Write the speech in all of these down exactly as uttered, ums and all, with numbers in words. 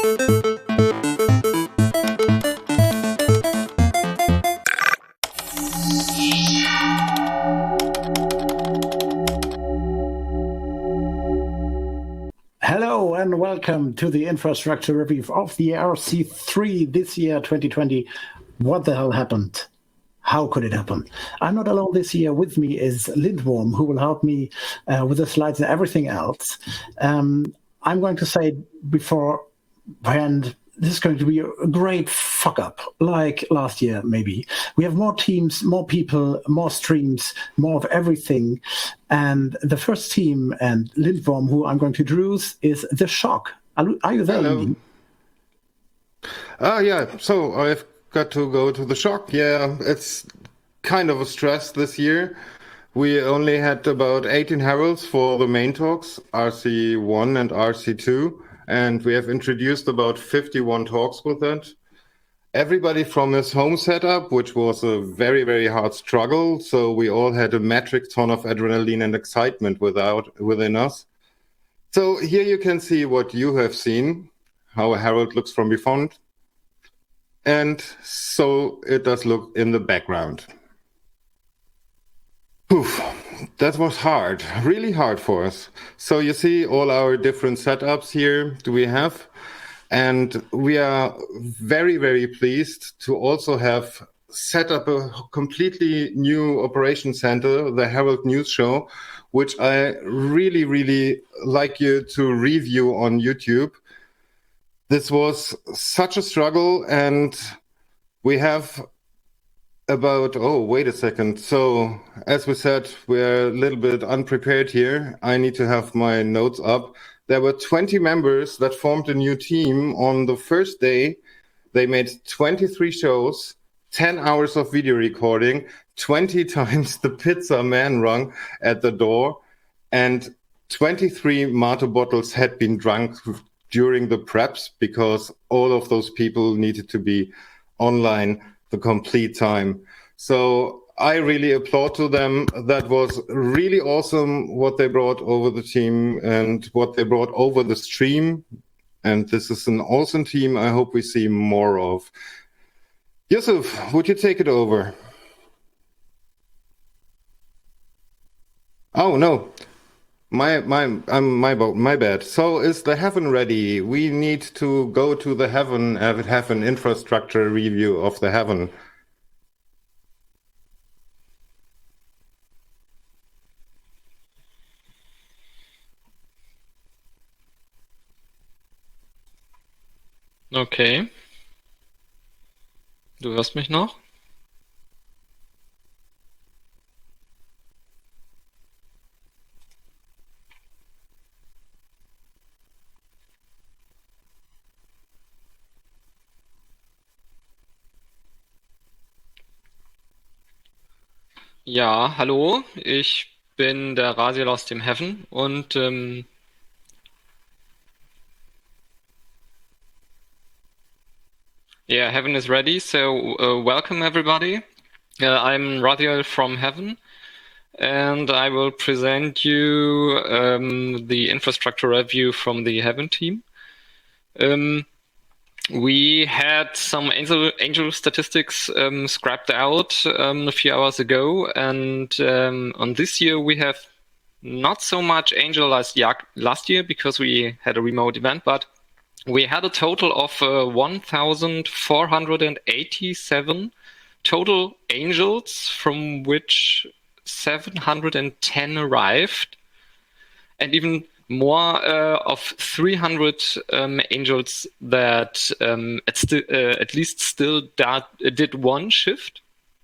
Hello and welcome to the infrastructure review of the R C three this year, twenty twenty. What the hell happened? How could it happen? I'm not alone this year. With me is Lindworm, who will help me uh, with the slides and everything else. Um, I'm going to say beforehand, this is going to be a great fuck up, like last year, maybe. We have more teams, more people, more streams, more of everything. And the first team, and Lindworm, who I'm going to introduce, is The Shock. Are, are you there, Hello. Lindy? Ah, yeah, so I've got to go to The Shock. Yeah, it's kind of a stress this year. We only had about eighteen heralds for the main talks, R C one and R C two. And we have introduced about fifty-one talks with that. Everybody from his home setup, which was a very, very hard struggle. So we all had a metric ton of adrenaline and excitement without within us. So here you can see what you have seen, how a herald looks from beyond. And so it does look in the background. Oof. That was hard, really hard for us. So you see all our different setups here do we have. And we are very, very pleased to also have set up a completely new operation center, the Herald News Show, which I really, really like you to review on YouTube. This was such a struggle, and we have about, oh, wait a second. So, as we said, we're a little bit unprepared here. I need to have my notes up. There were twenty members that formed a new team on the first day. They made twenty-three shows, ten hours of video recording, twenty times the pizza man rung at the door, and twenty-three Mate bottles had been drunk during the preps because all of those people needed to be online the complete time. So I really applaud to them. That was really awesome what they brought over the team and what they brought over the stream. And this is an awesome team I hope we see more of. Yusuf, would you take it over? Oh, no. My my um, my my bad. So is the Heaven ready? We need to go to the Heaven and have an infrastructure review of the Heaven. Okay. Du hörst mich noch? Ja, hallo, ich bin der Rasiel aus dem Heaven und ähm, yeah, Heaven is ready, so uh, welcome everybody. Uh, I'm Radiel from Heaven, and I will present you um, the infrastructure review from the Heaven team. Um, we had some angel, angel statistics um, scrapped out um, a few hours ago, and um, on this year we have not so much angel as last year because we had a remote event, but we had a total of uh, one thousand four hundred eighty-seven total angels, from which seven hundred ten arrived, and even more uh, of three hundred um, angels that um, at, sti- uh, at least still da- did one shift.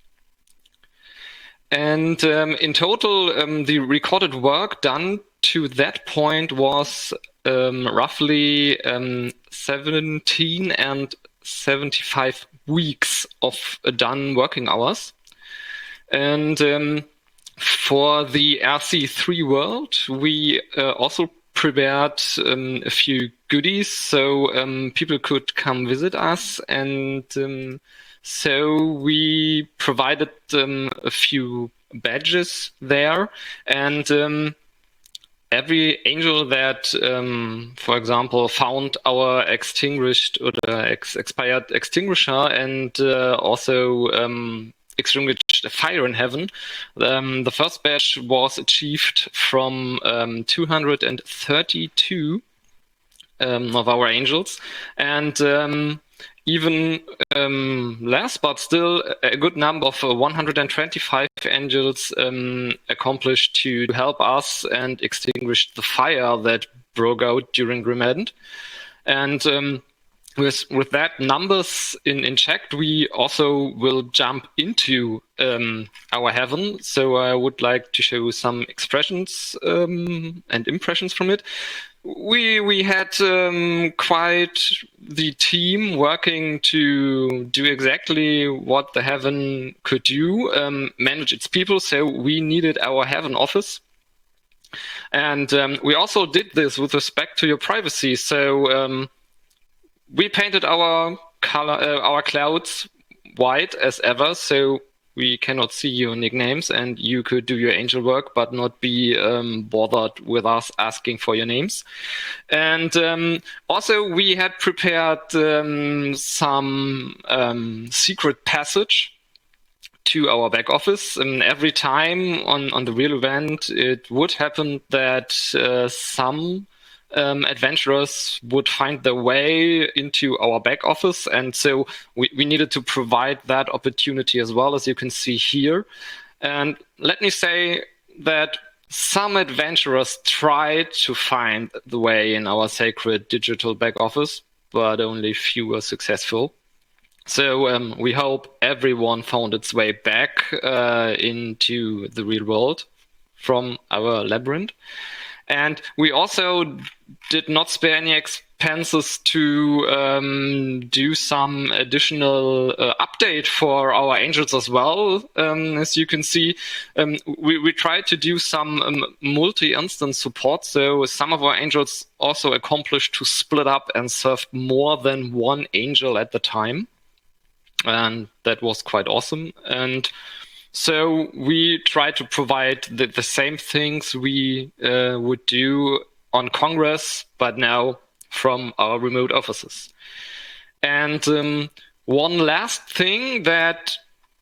And um, in total, um, the recorded work done to that point was um, roughly um, seventeen and seventy-five weeks of uh, done working hours. And um, for the R C three world, we uh, also prepared um, a few goodies so um, people could come visit us, and um, so we provided um, a few badges there, and um, every angel that, um, for example, found our extinguished or ex- expired extinguisher and uh, also um, extinguished a fire in heaven, um, the first batch was achieved from um, two hundred thirty-two um, of our angels, and um, even um, less, but still a good number of uh, one hundred twenty-five angels um, accomplished to help us and extinguish the fire that broke out during Grimend. And um, with with that numbers in, in check, we also will jump into um, our heaven. So I would like to show some expressions um, and impressions from it. We we had um, quite the team working to do exactly what the heaven could do, um, manage its people. So we needed our heaven office. And um, we also did this with respect to your privacy. So um, we painted our color, uh, our clouds white as ever. So we cannot see your nicknames, and you could do your angel work, but not be um, bothered with us asking for your names. And um, also, we had prepared um, some um, secret passage to our back office. And every time on, on the real event, it would happen that uh, some Um, adventurers would find their way into our back office, and so we, we needed to provide that opportunity as well, as you can see here. And let me say that some adventurers tried to find the way in our sacred digital back office, but only few were successful. So um, we hope everyone found its way back uh, into the real world from our labyrinth. And we also did not spare any expenses to um, do some additional uh, update for our angels as well. Um, as you can see, um, we, we tried to do some um, multi-instance support. So some of our angels also accomplished to split up and serve more than one angel at the time. And that was quite awesome. And so we try to provide the, the same things we uh, would do on Congress, but now from our remote offices. And um, one last thing that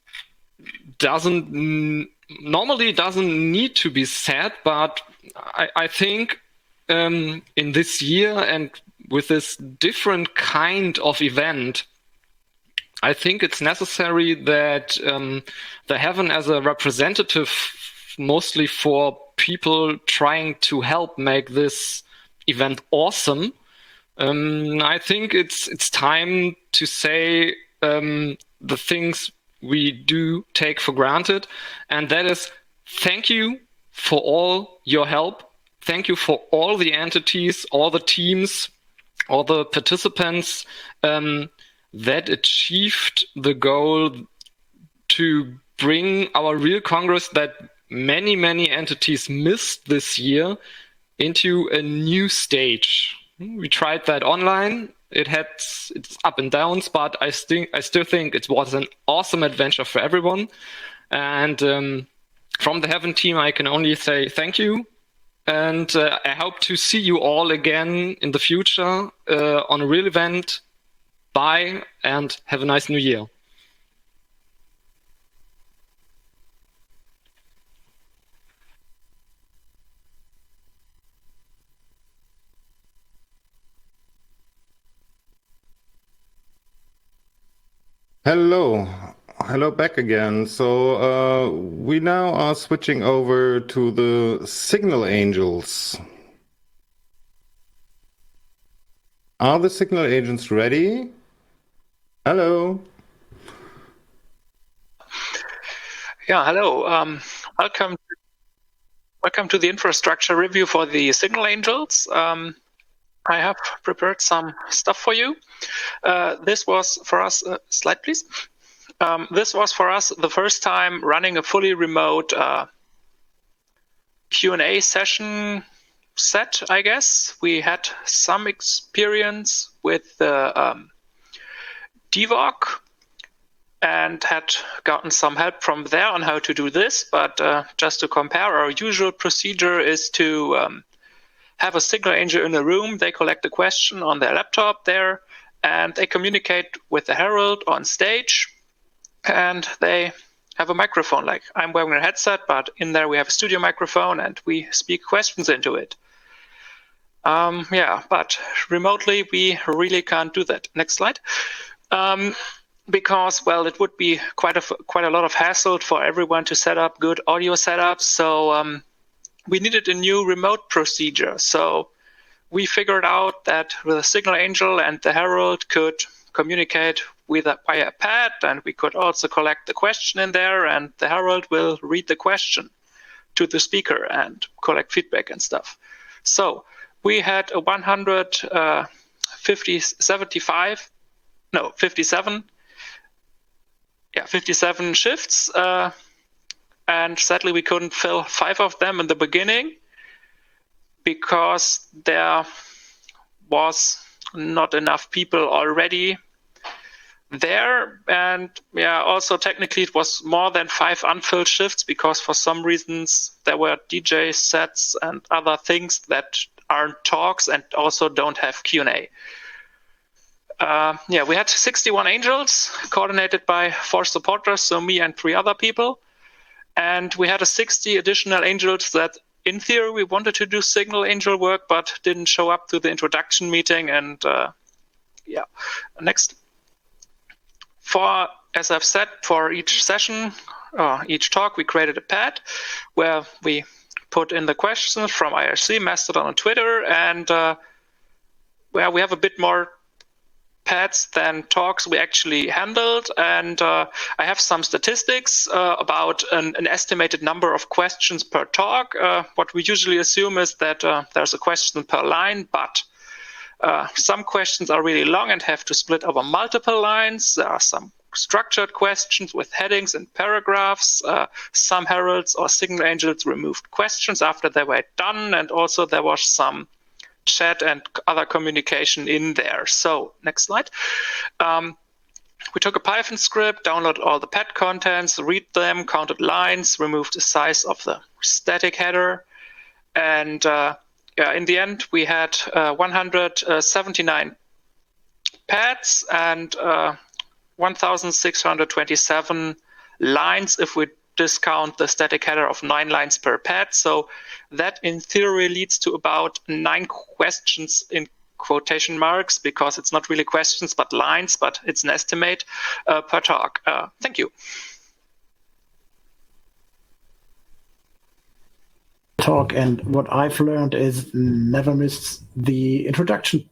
doesn't normally doesn't need to be said, but I, I think um, in this year and with this different kind of event, I think it's necessary that um, the heaven as a representative, mostly for people trying to help make this event awesome, um, I think it's it's time to say um, the things we do take for granted, and that is thank you for all your help. Thank you for all the entities, all the teams, all the participants um, that achieved the goal to bring our real Congress that many, many entities missed this year into a new stage. We tried that online. It had its up and downs, but I, st- I still think it was an awesome adventure for everyone. And um, from the Heaven team, I can only say thank you. And uh, I hope to see you all again in the future uh, on a real event. Bye, and have a nice new year. Hello. Hello back again. So uh, we now are switching over to the Signal Angels. Are the Signal Agents ready? Hello. Yeah, hello. Um, welcome. Welcome to the infrastructure review for the Signal Angels. Um, I have prepared some stuff for you. Uh, this was for us, uh, slide please. Um, this was for us the first time running a fully remote uh, Q and A session set, I guess. We had some experience with the um, D V O C and had gotten some help from there on how to do this. But uh, just to compare, our usual procedure is to um, have a signal angel in a room. They collect the question on their laptop there, and they communicate with the herald on stage, and they have a microphone. Like I'm wearing a headset, but in there we have a studio microphone, and we speak questions into it. Um, yeah, but remotely we really can't do that. Next slide. Um, because, well, it would be quite a, quite a lot of hassle for everyone to set up good audio setups. So um, we needed a new remote procedure. So we figured out that the signal angel and the herald could communicate with a, via a pad, and we could also collect the question in there, and the herald will read the question to the speaker and collect feedback and stuff. So we had a one hundred fifty, seventy-five, no, fifty-seven, yeah, fifty-seven shifts, uh, and sadly we couldn't fill five of them in the beginning because there was not enough people already there, and yeah, also technically it was more than five unfilled shifts because for some reasons there were D J sets and other things that aren't talks and also don't have Q and A. Uh, yeah, we had sixty-one angels coordinated by four supporters, so me and three other people, and we had a sixty additional angels that in theory we wanted to do signal angel work but didn't show up to the introduction meeting. And uh, yeah, next. For, as I've said, for each session, uh, each talk, we created a pad where we put in the questions from I R C, Mastodon, and Twitter, and uh, where we have a bit more pads than talks we actually handled. And uh, I have some statistics uh, about an, an estimated number of questions per talk. Uh, what we usually assume is that uh, there's a question per line, but Uh, some questions are really long and have to split over multiple lines. There are some structured questions with headings and paragraphs. Uh, some heralds or signal angels removed questions after they were done, and also there was some chat and other communication in there. So next slide. Um, we took a Python script, downloaded all the pad contents, read them, counted lines, removed the size of the static header, and uh, Yeah, in the end, we had uh, one hundred seventy-nine pads and uh, one thousand six hundred twenty-seven lines if we discount the static header of nine lines per pad. So that in theory leads to about nine questions in quotation marks, because it's not really questions but lines, but it's an estimate uh, per talk. Uh, thank you. Talk, and what I've learned is never miss the introduction.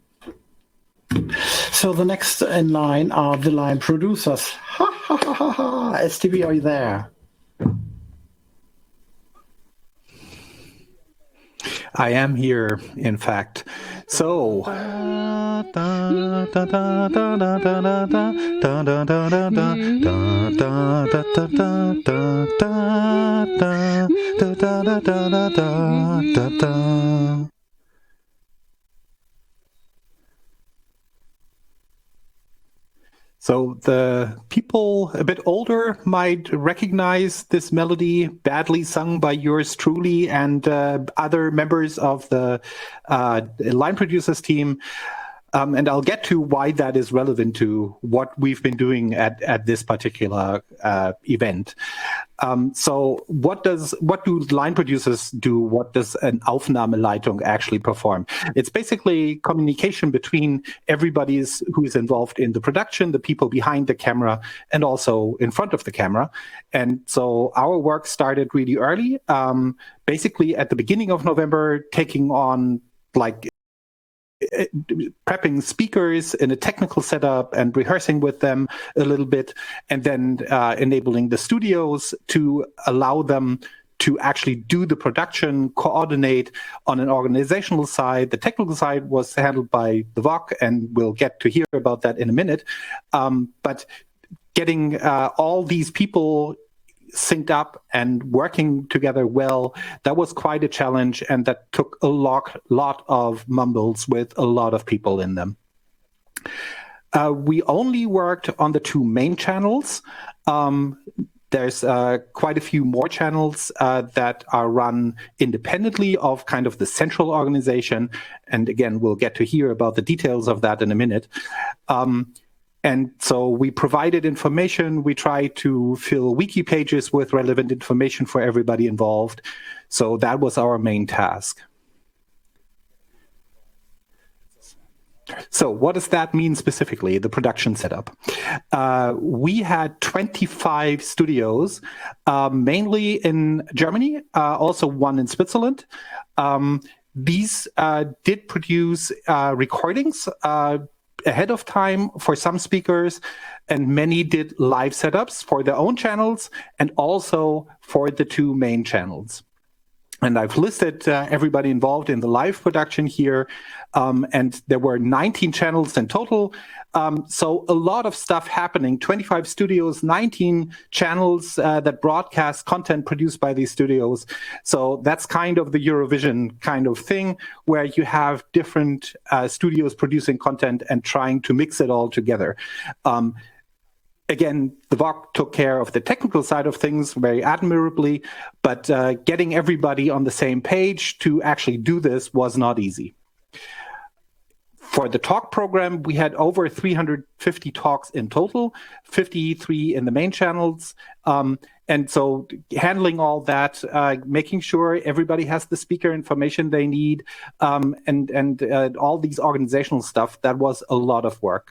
So the next in line are the line producers. Ha ha ha ha ha! S T B, are you there? I am here, in fact. So. So the people a bit older might recognize this melody, badly sung by yours truly and uh, other members of the uh, line producers team. Um, and I'll get to why that is relevant to what we've been doing at, at this particular uh, event. Um, so what does what do line producers do? What does an Aufnahmeleitung actually perform? It's basically communication between everybody who is involved in the production, the people behind the camera, and also in front of the camera. And so our work started really early, um, basically at the beginning of November, taking on like prepping speakers in a technical setup and rehearsing with them a little bit, and then uh, enabling the studios to allow them to actually do the production, coordinate on an organizational side. The technical side was handled by the V O C, and we'll get to hear about that in a minute. Um, but getting uh, all these people synced up and working together well, that was quite a challenge, and that took a lot, lot of mumbles with a lot of people in them. Uh, we only worked on the two main channels. Um, There's uh, quite a few more channels uh, that are run independently of kind of the central organization. And again, we'll get to hear about the details of that in a minute. Um, and so we provided information. We try to fill wiki pages with relevant information for everybody involved. So that was our main task. So what does that mean specifically, the production setup? Uh, we had twenty-five studios, uh, mainly in Germany, uh, also one in Switzerland. Um, these uh, did produce uh, recordings uh, ahead of time for some speakers, and many did live setups for their own channels and also for the two main channels. And I've listed uh, everybody involved in the live production here. Um, and there were nineteen channels in total. Um, so a lot of stuff happening, twenty-five studios, nineteen channels uh, that broadcast content produced by these studios. So that's kind of the Eurovision kind of thing, where you have different uh, studios producing content and trying to mix it all together. Um, Again, the V O C took care of the technical side of things very admirably, but uh, getting everybody on the same page to actually do this was not easy. For the talk program, we had over three hundred fifty talks in total, fifty-three in the main channels. Um, and so handling all that, uh, making sure everybody has the speaker information they need, um, and, and uh, all these organizational stuff, that was a lot of work.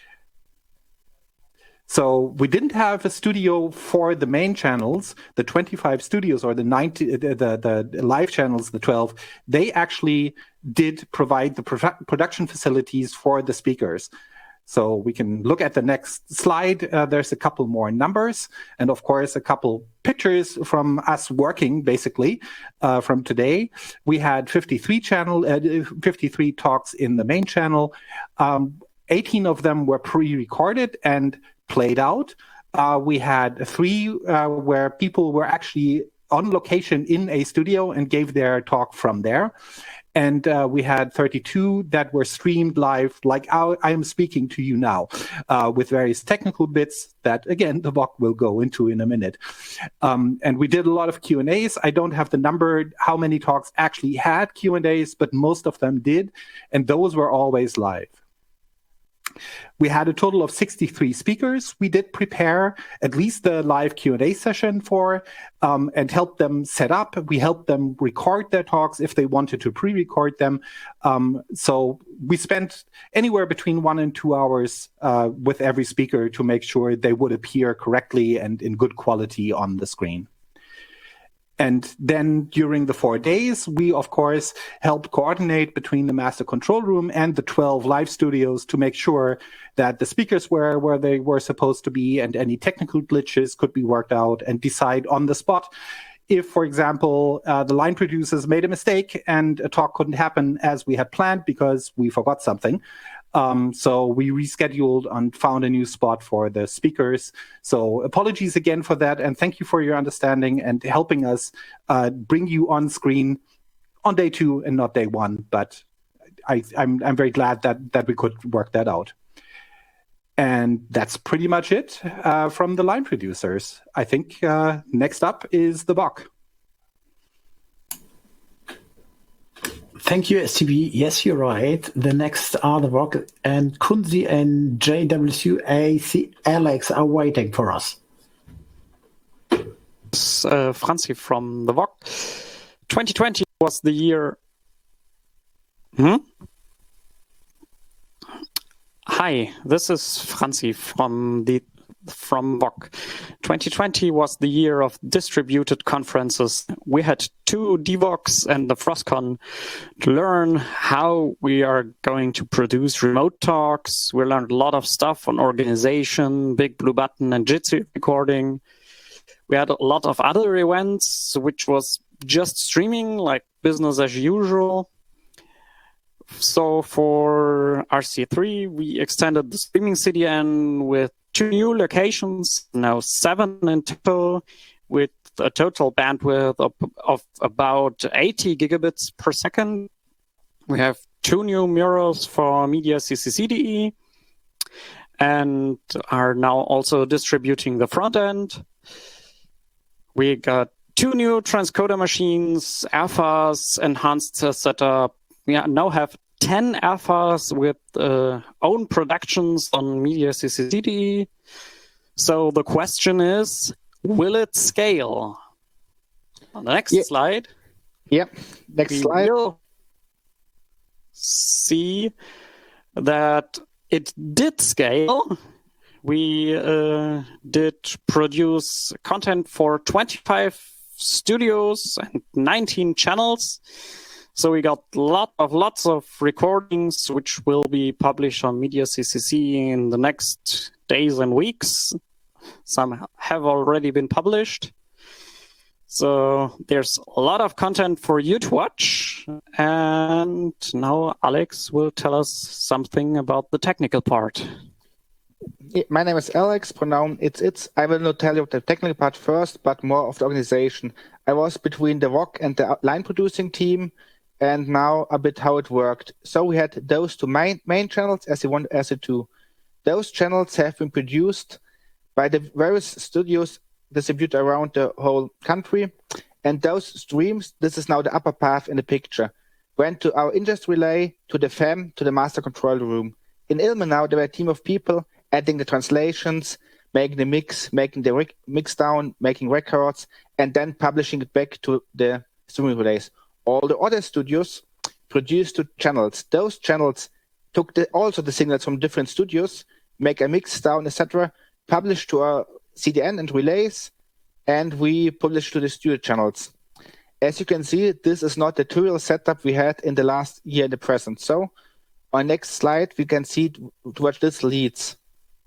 So we didn't have a studio for the main channels, the twenty-five studios or the ninety, the, the, the live channels, the twelve. They actually did provide the pro production facilities for the speakers. So we can look at the next slide. Uh, there's a couple more numbers and, of course, a couple pictures from us working, basically, uh, from today. We had fifty-three channel, uh, fifty-three talks in the main channel. Um, eighteen of them were pre-recorded and played out. Uh, we had three uh, where people were actually on location in a studio and gave their talk from there. And uh, we had thirty-two that were streamed live, like I, I am speaking to you now, uh, with various technical bits that, again, the V O C will go into in a minute. Um, and we did a lot of Q and A's. I don't have the number, how many talks actually had Q and A's, but most of them did. And those were always live. We had a total of sixty-three speakers. We did prepare at least the live Q and A session for um, and help them set up. We helped them record their talks if they wanted to pre-record them. Um, so we spent anywhere between one and two hours uh, with every speaker to make sure they would appear correctly and in good quality on the screen. And then during the four days, we, of course, helped coordinate between the master control room and the twelve live studios to make sure that the speakers were where they were supposed to be and any technical glitches could be worked out, and decide on the spot if, for example, uh, the line producers made a mistake and a talk couldn't happen as we had planned because we forgot something. Um, so we rescheduled and found a new spot for the speakers. So apologies again for that. And thank you for your understanding and helping us uh, bring you on screen on day two and not day one. But I, I'm, I'm very glad that, that we could work that out. And that's pretty much it uh, from the line producers. I think uh, next up is the V O C. Thank you, S T B. Yes, you're right. The next are the V O C, and Kunzi and J W A C Alex are waiting for us. Uh, Franzi from the V O C. twenty twenty was the year. Hmm? Hi, this is Franzi from the from V O C. twenty twenty was the year of distributed conferences. We had two D V O Cs and the Frostcon to learn how we are going to produce remote talks. We learned a lot of stuff on organization, Big Blue Button, and Jitsi recording. We had a lot of other events, which was just streaming, like business as usual. So for R C three, we extended the streaming C D N with two new locations, now seven in total, with a total bandwidth of, of about eighty gigabits per second. We have two new murals for Media C C C D E and are now also distributing the front end. We got two new transcoder machines, alphas, enhanced setup. We now have ten alphas with uh, own productions on Media C C C D. So the question is, will it scale? On the next yeah. slide. Yep. Next we slide. Will see that it did scale. We uh, did produce content for twenty-five studios and nineteen channels. So we got lot of lots of recordings, which will be published on Media C C C in the next days and weeks. Some have already been published. So there's a lot of content for you to watch. And now Alex will tell us something about the technical part. My name is Alex, pronoun it's it's. I will not tell you the technical part first, but more of the organization. I was between the V O C and the line producing team, and now a bit how it worked. So we had those two main, main channels, S E one, S E two. Those channels have been produced by the various studios distributed around the whole country. And those streams, this is now the upper path in the picture, went to our ingest relay, to the F E M, to the master control room. In Ilmenau, there were a team of people adding the translations, making the mix, making the rec- mix down, making records, and then publishing it back to the streaming relays. All the other studios produced two channels. Those channels took the, also the signals from different studios, make a mix down, et cetera, published to our C D N and relays, and we published to the studio channels. As you can see, this is not the trivial setup we had in the last year in the present. So on next slide, we can see to what this leads.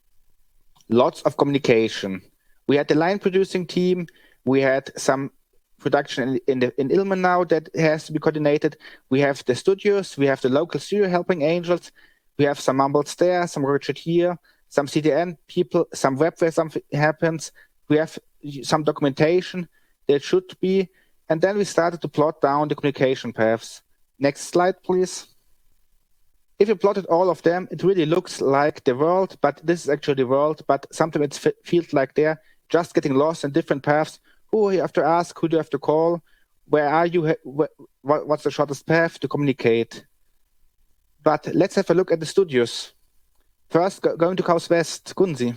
Lots of communication. We had the line producing team. We had some production in, in, the, in Ilmenau that has to be coordinated. We have the studios. We have the local studio helping angels. We have some mumbles there, some Richard here, some C D N people, some web where something happens. We have some documentation that should be. And then we started to plot down the communication paths. Next slide, please. If you plotted all of them, it really looks like the world, but this is actually the world, but sometimes it feels like they're just getting lost in different paths. Who do you have to ask? Who do you have to call? Where are you? What's the shortest path to communicate? But let's have a look at the studios. First, going to Chaos West, Gunzi.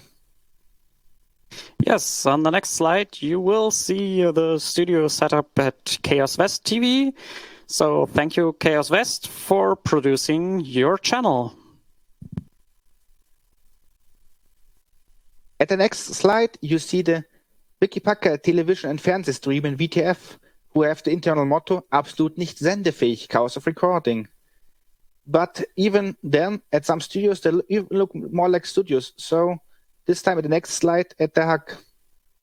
Yes, on the next slide, you will see the studio setup at Chaos West T V. So thank you, Chaos West, for producing your channel. At the next slide, you see the Wikipacker Television and Fernsehstream in V T F, who have the internal motto, absolut nicht sendefähig, chaos of recording. But even then, at some studios, they look more like studios. So this time at the next slide, at the H A C.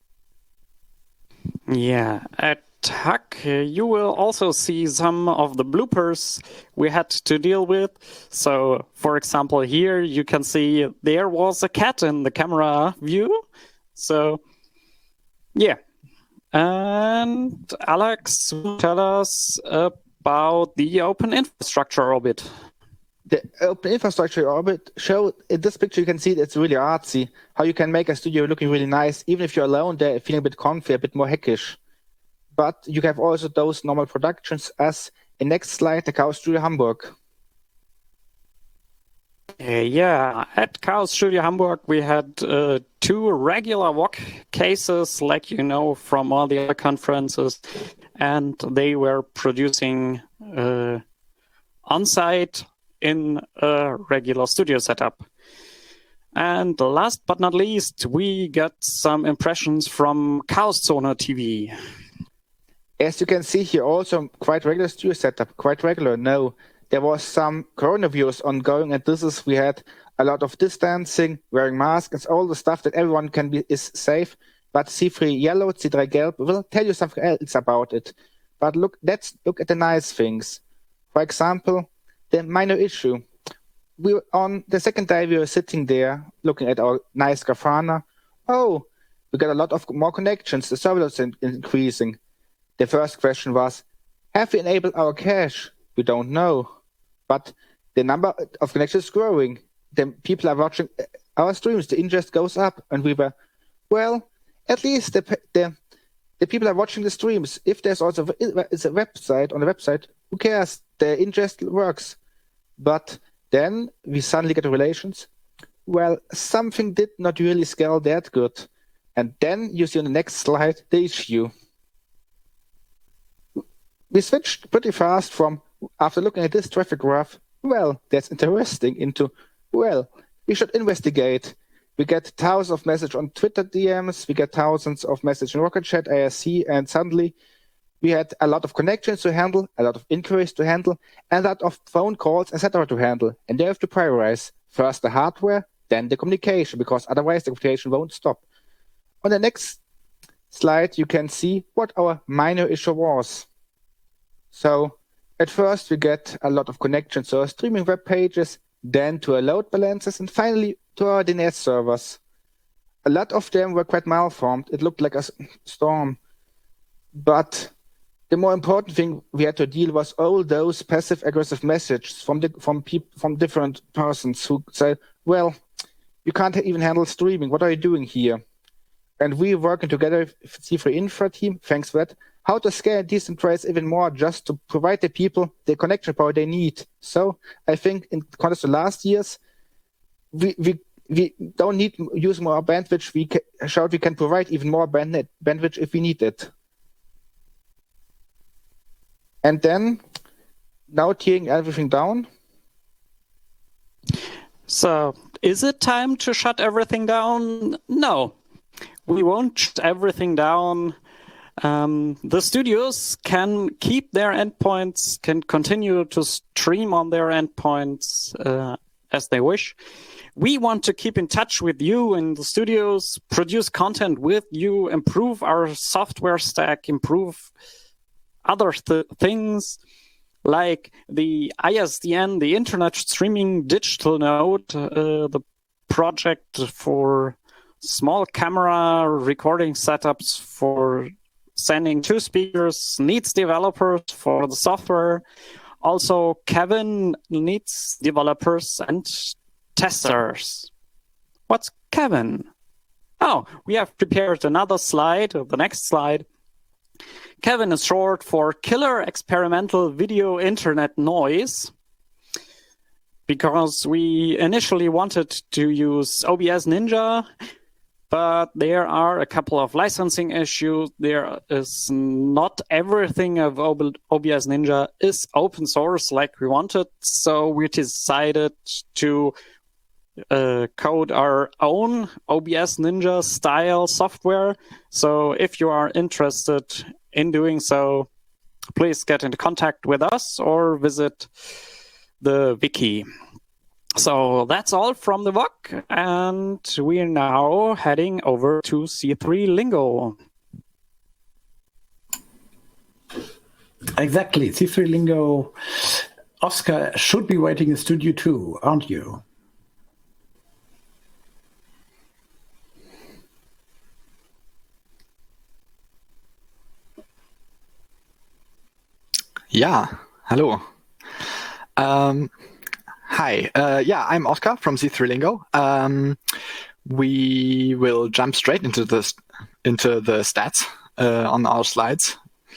Yeah, at H A C, you will also see some of the bloopers we had to deal with. So, for example, here you can see there was a cat in the camera view. So, yeah. And Alex will tell us about the Open Infrastructure Orbit. The Open Infrastructure Orbit show in this picture you can see it's really artsy. How you can make a studio looking really nice, even if you're alone there, feeling a bit comfy, a bit more hackish. But you have also those normal productions as in next slide, the Chaos Studio Hamburg. Uh, yeah, at Chaos Studio Hamburg, we had uh, two regular W O C cases, like you know from all the other conferences, and they were producing uh, on-site in a regular studio setup. And last but not least, we got some impressions from Chaos Zone T V. As you can see here, also quite regular studio setup, quite regular. No, there was some coronavirus ongoing, and this is we had a lot of distancing, wearing masks, all the stuff that everyone can be is safe. But C three Yellow, C three Gelb will tell you something else about it. But look, let's look at the nice things. For example, the minor issue. We were on the second day we were sitting there looking at our nice Grafana. Oh, we got a lot of more connections. The server is in- increasing. The first question was, have we enabled our cache? We don't know. But the number of connections is growing. The people are watching our streams. The ingest goes up. And we were, well, at least the the, the people are watching the streams. If there's also it's a website on the website, who cares? The ingest works. But then we suddenly get the relations. Well, something did not really scale that good. And then you see on the next slide the issue. We switched pretty fast from, after looking at this traffic graph, well, that's interesting, into, well, we should investigate. We get thousands of messages on Twitter D Ms, we get thousands of messages in Rocket Chat, I R C, and suddenly we had a lot of connections to handle, a lot of inquiries to handle, and a lot of phone calls, et cetera to handle. And they have to prioritize first the hardware, then the communication, because otherwise the communication won't stop. On the next slide, you can see what our minor issue was. So at first we get a lot of connections to our streaming web pages, then to our load balancers, and finally to our D N S servers. A lot of them were quite malformed. It looked like a storm. But the more important thing we had to deal was all those passive-aggressive messages from the, from peop, from different persons who said, well, you can't even handle streaming. What are you doing here? And we working together with C three Infra team, thanks for that, how to scale and decentralize even more just to provide the people the connection power they need. So I think in contrast to last year's, we we we don't need to use more bandwidth. We ca- showed we can provide even more band- bandwidth if we need it. And then, now tearing everything down. So, is it time to shut everything down? No, we won't shut everything down. Um, the studios can keep their endpoints, can continue to stream on their endpoints uh, as they wish. We want to keep in touch with you in the studios, produce content with you, improve our software stack, improve other th- things like the I S D N, the Internet Streaming Digital Node, uh, the project for small camera recording setups for sending two speakers, needs developers for the software. Also, Kevin needs developers and testers. What's Kevin? Oh, we have prepared another slide, the next slide. Kevin is short for Killer Experimental Video Internet Noise, because we initially wanted to use O B S Ninja, but there are a couple of licensing issues. There is not everything of O B S Ninja is open source like we wanted, so we decided to uh, code our own O B S Ninja style software. So if you are interested in doing so, please get into contact with us or visit the wiki. So that's all from the V O C, and we are now heading over to C three Lingo. Exactly, C three Lingo. Oscar should be waiting in Studio two, aren't you? Yeah, hello. Um, hi, uh, yeah, I'm Oscar from C three Lingo. Um, we will jump straight into the into the stats uh, on our slides.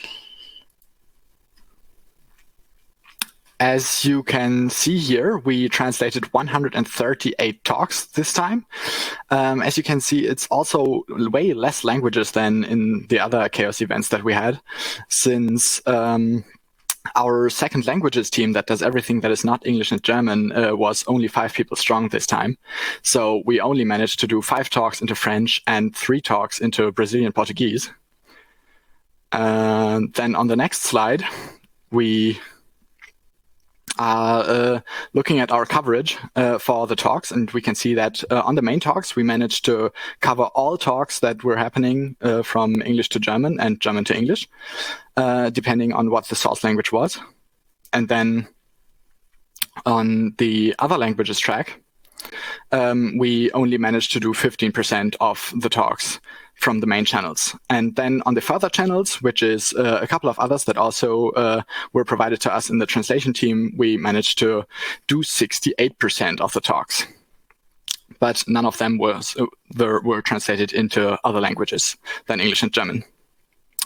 As you can see here, we translated one hundred thirty-eight talks this time. Um, as you can see, it's also way less languages than in the other Chaos events that we had, since um, our second languages team that does everything that is not English and German uh, was only five people strong this time. So we only managed to do five talks into French and three talks into Brazilian Portuguese. Uh, then on the next slide, we are uh, looking at our coverage uh, for the talks, and we can see that uh, on the main talks, we managed to cover all talks that were happening uh, from English to German and German to English, uh, depending on what the source language was. And then on the other languages track, um, we only managed to do fifteen percent of the talks from the main channels. And then on the further channels, which is uh, a couple of others that also uh, were provided to us in the translation team, we managed to do sixty-eight percent of the talks. But none of them was, uh, were, were translated into other languages than English and German.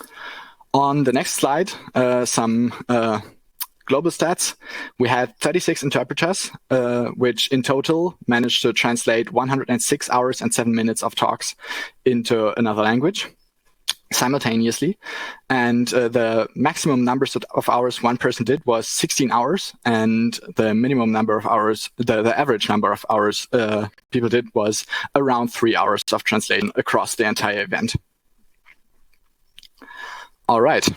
On the next slide, uh, some uh, global stats. We had thirty-six interpreters, uh, which in total managed to translate one hundred six hours and seven minutes of talks into another language simultaneously. And uh, the maximum numbers of hours one person did was sixteen hours, and the minimum number of hours, the, the average number of hours uh, people did was around three hours of translation across the entire event. All right.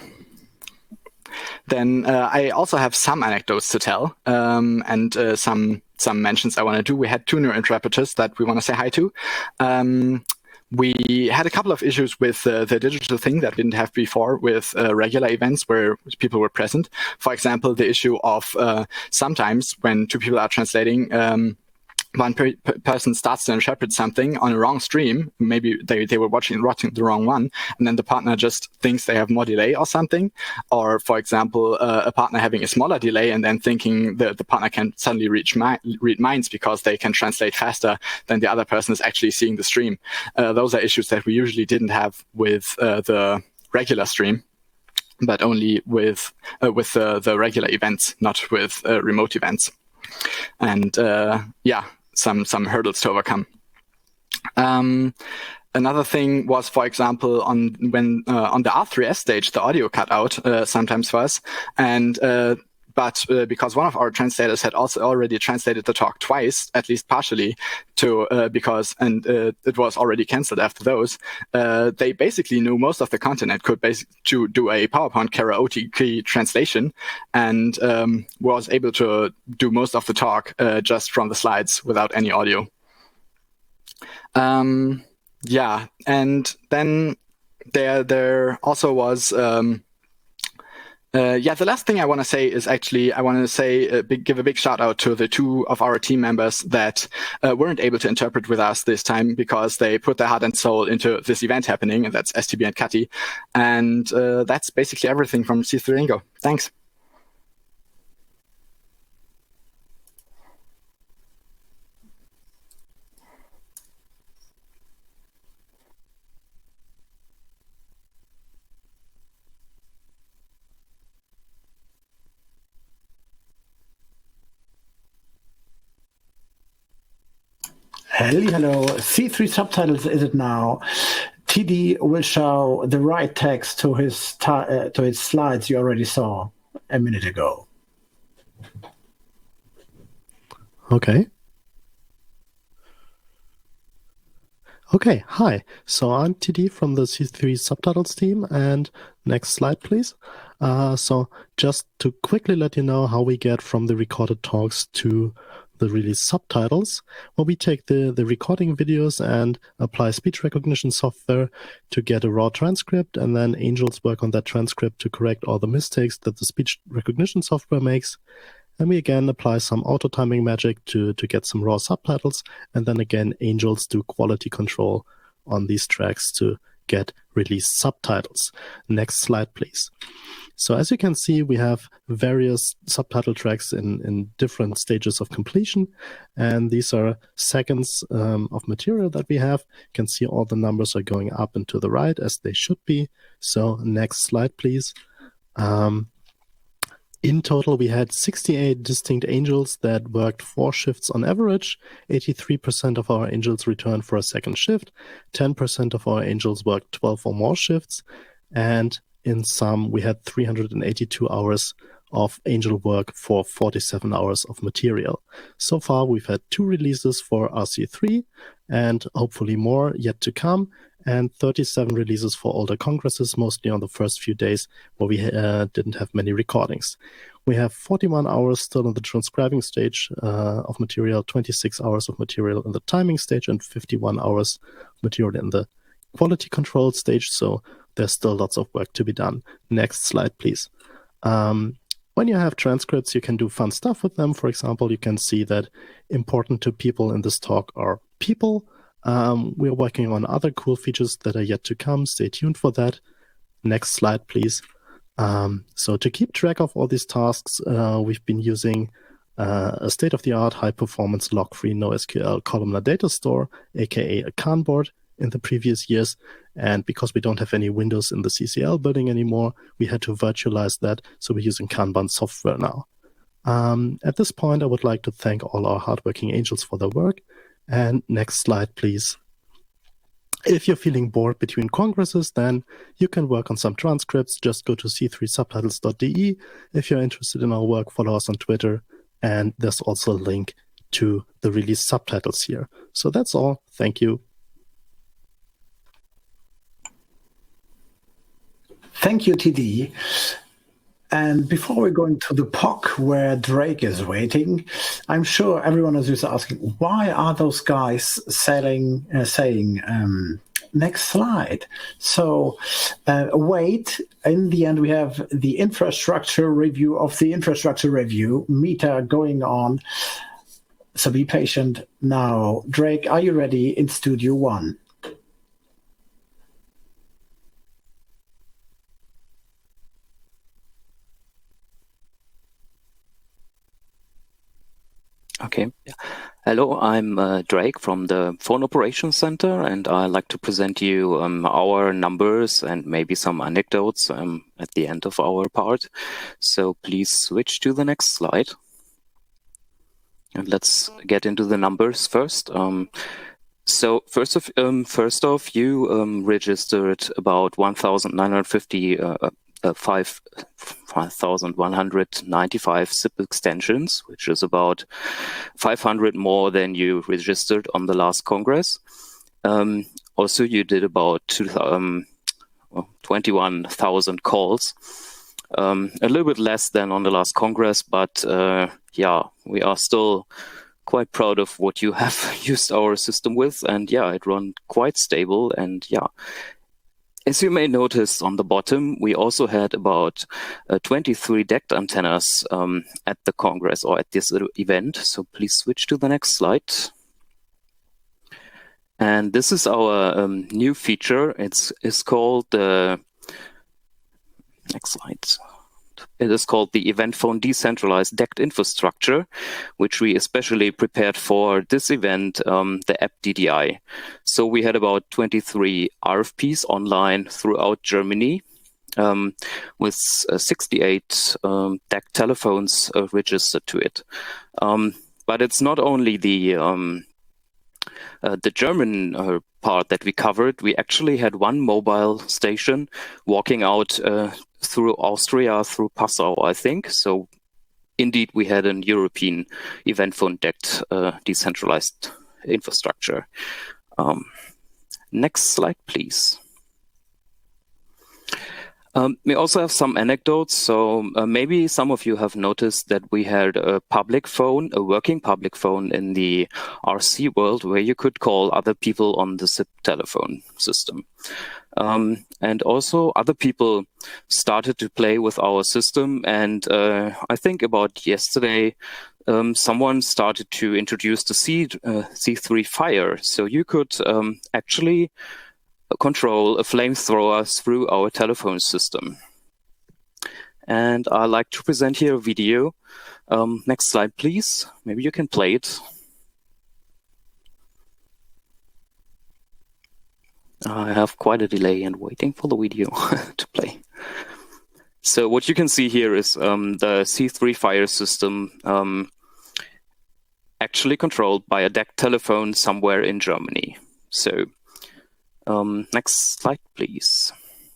Then uh, I also have some anecdotes to tell, um, and uh, some some mentions I want to do. We had two new interpreters that we want to say hi to. Um, we had a couple of issues with uh, the digital thing that we didn't have before with uh, regular events where people were present. For example, the issue of uh, sometimes when two people are translating, um, one per person starts to interpret something on a wrong stream. Maybe they, they were watching, watching the wrong one, and then the partner just thinks they have more delay or something. Or, for example, uh, a partner having a smaller delay and then thinking the, the partner can suddenly reach mi read minds because they can translate faster than the other person is actually seeing the stream. Uh, those are issues that we usually didn't have with uh, the regular stream, but only with, uh, with uh, the regular events, not with uh, remote events. And uh, yeah, some some hurdles to overcome. Um, another thing was, for example, on when uh, on the R three S stage, the audio cut out uh, sometimes for us, and uh, but uh, because one of our translators had also already translated the talk twice, at least partially, to uh, because and uh, it was already cancelled after those. Uh, they basically knew most of the content and could basically do a PowerPoint karaoke translation, and um, was able to do most of the talk uh, just from the slides without any audio. Um, yeah, and then there there also was. Um, Uh, yeah, the last thing I want to say is actually I want to say a big, give a big shout out to the two of our team members that uh, weren't able to interpret with us this time because they put their heart and soul into this event happening, and that's S T B and Kati. And uh, that's basically everything from C three Lingo. Thanks. Hello, C three Subtitles is it now. T D will show the right text to his uh, to his slides you already saw a minute ago. Okay. Okay, hi. So I'm T D from the C three Subtitles team, and next slide, please. Uh, so just to quickly let you know how we get from the recorded talks to the released subtitles. Well, we take the, the recording videos and apply speech recognition software to get a raw transcript, and then Angels work on that transcript to correct all the mistakes that the speech recognition software makes. And we again apply some auto timing magic to, to get some raw subtitles, and then again Angels do quality control on these tracks to get released subtitles. Next slide, please. So as you can see, we have various subtitle tracks in, in different stages of completion, and these are seconds um, of material that we have. You can see all the numbers are going up and to the right as they should be. So next slide, please. Um, in total, we had sixty-eight distinct Angels that worked four shifts on average. eighty-three percent of our Angels returned for a second shift. ten percent of our Angels worked twelve or more shifts. And in sum, we had three hundred eighty-two hours of Angel work for forty-seven hours of material. So far, we've had two releases for R C three and hopefully more yet to come, and thirty-seven releases for older congresses, mostly on the first few days where we uh, didn't have many recordings. We have forty-one hours still in the transcribing stage uh, of material, twenty-six hours of material in the timing stage, and fifty-one hours material in the quality control stage. So there's still lots of work to be done. Next slide, please. Um, when you have transcripts, you can do fun stuff with them. For example, you can see that important to people in this talk are people. Um, we're working on other cool features that are yet to come. Stay tuned for that. Next slide, please. Um, so to keep track of all these tasks, uh, we've been using uh, a state-of-the-art high-performance log-free NoSQL columnar data store, aka a Kanban board, in the previous years. And because we don't have any windows in the C C L building anymore, we had to virtualize that. So we're using Kanban software now. Um, at this point, I would like to thank all our hardworking angels for their work. And next slide, please. If you're feeling bored between congresses, then you can work on some transcripts. Just go to c three subtitles dot d e. If you're interested in our work, follow us on Twitter. And there's also a link to the released subtitles here. So that's all. Thank you. Thank you, T D. And before we go into the P O C where Drake is waiting, I'm sure everyone is just asking, why are those guys selling, uh, saying, um, next slide? So uh, wait, in the end, we have the infrastructure review of the infrastructure review, Meta going on. So be patient. Now, Drake, are you ready in Studio One? Okay. Hello, I'm uh, Drake from the Phone Operations Center, and I'd like to present you um, our numbers and maybe some anecdotes um, at the end of our part. So please switch to the next slide. And let's get into the numbers first. Um, so first of um, first off, you um, registered about one thousand nine hundred fifty uh, Uh, five thousand one hundred ninety-five S I P extensions, which is about five hundred more than you registered on the last Congress. Um, also, you did about two, um, well, twenty-one thousand calls, um, a little bit less than on the last Congress, but uh, yeah, we are still quite proud of what you have used our system with, and yeah, it ran quite stable, and yeah. As you may notice on the bottom, we also had about uh, twenty-three D E C T antennas um, at the Congress or at this event. So please switch to the next slide. And this is our um, new feature. It's, it's called the, uh, next slide. It is called the Event Phone Decentralized D E C T Infrastructure, which we especially prepared for this event, um, the App D D I. So we had about twenty-three R F Ps online throughout Germany, um, with uh, sixty-eight um, D E C T telephones uh, registered to it. Um, but it's not only the um, uh, the German uh, part that we covered. We actually had one mobile station walking out uh, through Austria, through Passau, I think. So indeed, we had an European event phone D E C T uh, decentralized infrastructure. Um, next slide, please. Um, we also have some anecdotes. So uh, maybe some of you have noticed that we had a public phone, a working public phone in the R C world where you could call other people on the S I P telephone system. Um, and also other people started to play with our system. And uh, I think about yesterday, um, someone started to introduce the C, uh, C three Fire. So you could um, actually control a flamethrower through our telephone system. And I like to present here a video. Um, next slide, please. Maybe you can play it. I have quite a delay in waiting for the video to play. So what you can see here is um, the C three Fire system um, actually controlled by a D E C T telephone somewhere in Germany. So um, next slide, please.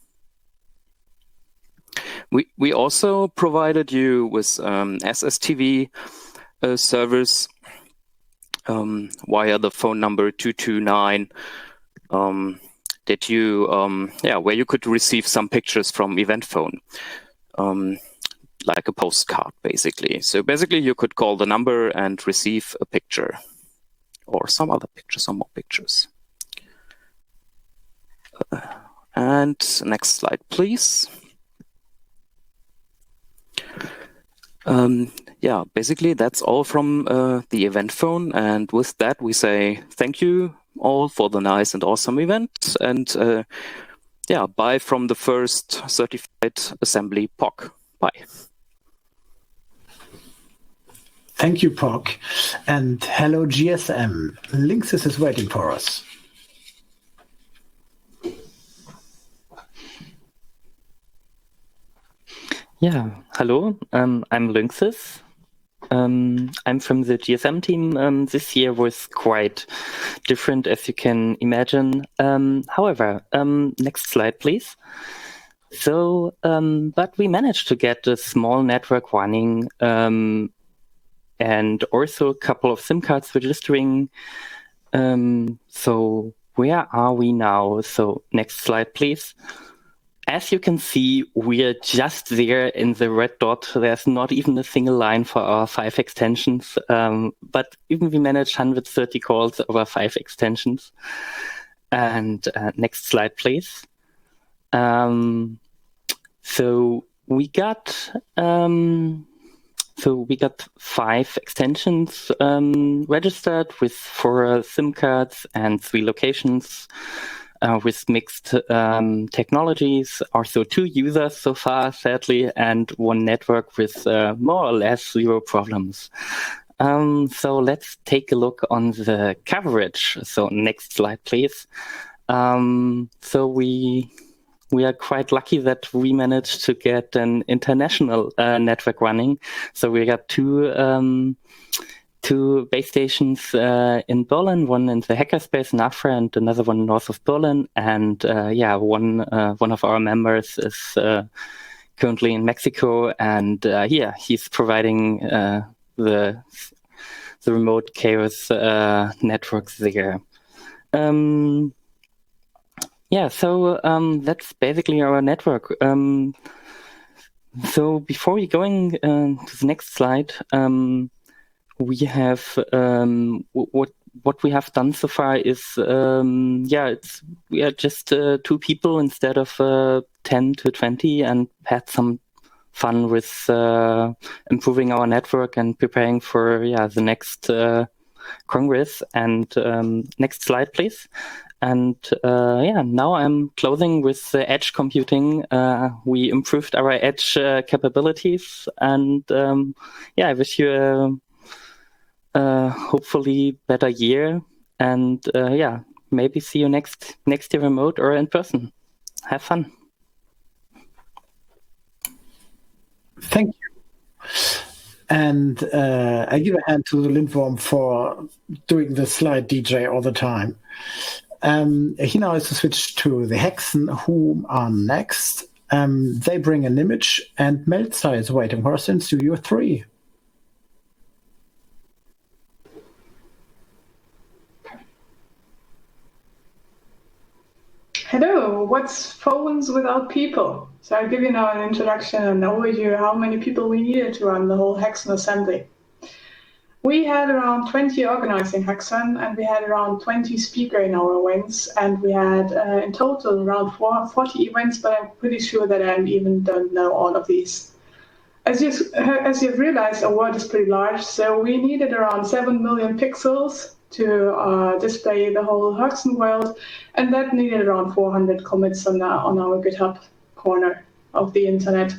We, we also provided you with um, S S T V uh, servers um, via the phone number two two nine. Um, that you, um, yeah, where you could receive some pictures from Event Phone, um, like a postcard, basically. So basically, you could call the number and receive a picture, or some other picture, some more pictures. Uh, and next slide, please. Um, yeah, basically, that's all from uh, the Event Phone. And with that, we say thank you all for the nice and awesome event, and uh, yeah, bye from the first certified assembly P O C. Bye. Thank you, P O C, and hello G S M. Linksys is waiting for us. Yeah, hello, um, I'm Lynxis. Um, I'm from the G S M team. Um, this year was quite different, as you can imagine. Um, however, um, next slide, please. So, um, but we managed to get a small network running um, and also a couple of SIM cards registering. Um, so where are we now? So next slide, please. As you can see, we are just there in the red dot. There's not even a single line for our five extensions, um, but even we managed one hundred thirty calls over five extensions. And uh, next slide, please. Um, so we got um, so we got five extensions um, registered with four uh, SIM cards and three locations. Uh, with mixed um, technologies, also two users so far, sadly, and one network with uh, more or less zero problems. Um, so let's take a look on the coverage. So next slide, please. Um, so we we are quite lucky that we managed to get an international uh, network running. So we got two um, two base stations uh, in Berlin, one in the hackerspace in Afra and another one north of Berlin. And uh, yeah, one uh, one of our members is uh, currently in Mexico, and uh, yeah, he's providing uh, the the remote chaos uh, networks there. Um, yeah, so um, that's basically our network. Um, so before we going uh, to the next slide. Um, We have um, what what we have done so far is um, yeah, it's we are just uh, two people instead of uh, ten to twenty, and had some fun with uh, improving our network and preparing for yeah the next uh, Congress. And um, next slide, please. And uh, yeah, now I'm closing with uh, edge computing. Uh, we improved our edge uh, capabilities, and um, yeah, I wish you a Uh, hopefully better year, and uh, yeah, maybe see you next next year remote or in person. Have fun. Thank you. And uh, I give a hand to Lindworm for doing the slide D J all the time. Um, he now has to switch to the Hexen, who are next. Um, they bring an image, and Melzer is waiting for us in Studio three. Hello, what's phones without people? So I'll give you now an introduction and overview how many people we needed to run the whole Hexen assembly. We had around twenty organizing Hexen, and we had around twenty speaker in our events, and we had uh, in total around forty events, but I'm pretty sure that I even don't know all of these. As, you, as you've realized, our world is pretty large, so we needed around seven million pixels to uh, display the whole Hexen world, and that needed around four hundred commits on, uh, on our GitHub corner of the internet.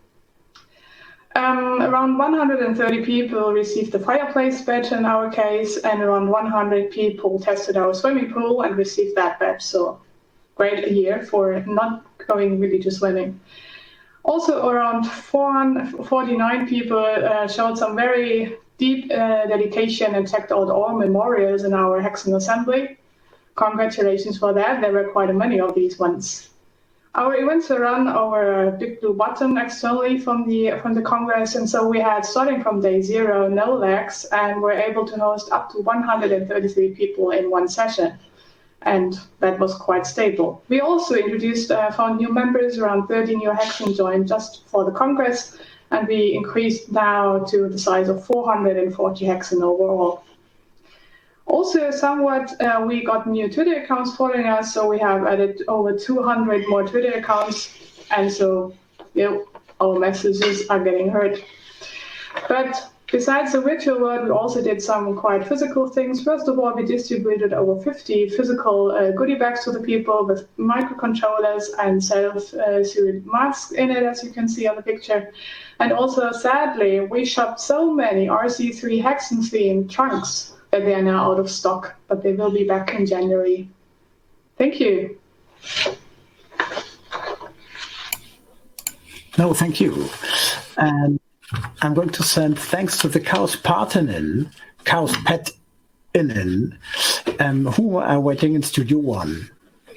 Um, around one hundred thirty people received the Fireplace badge in our case, and around one hundred people tested our swimming pool and received that badge, so great a year for not going really to swimming. Also, around four hundred forty-nine people uh, showed some very deep uh, dedication and checked out all memorials in our Hexen assembly. Congratulations for that. There were quite many of these ones. Our events were run over a big blue button externally from the from the Congress, and so we had, starting from day zero, no lags, and were able to host up to one hundred thirty-three people in one session. And that was quite stable. We also introduced, uh, found new members, around thirty new Hexen joined just for the Congress, and we increased now to the size of four hundred forty Hexen overall. Also, somewhat, uh, we got new Twitter accounts following us, so we have added over two hundred more Twitter accounts, and so you know, our messages are getting heard. But besides the virtual world, we also did some quite physical things. First of all, we distributed over fifty physical uh, goodie bags to the people with microcontrollers and self-sealed masks in it, as you can see on the picture. And also, sadly, we shipped so many R C three Hexen-themed trunks that they are now out of stock, but they will be back in January. Thank you. No, thank you. And I'm going to send thanks to the Chaos Partinen, Chaos Pet Inen, um, who are waiting in Studio One.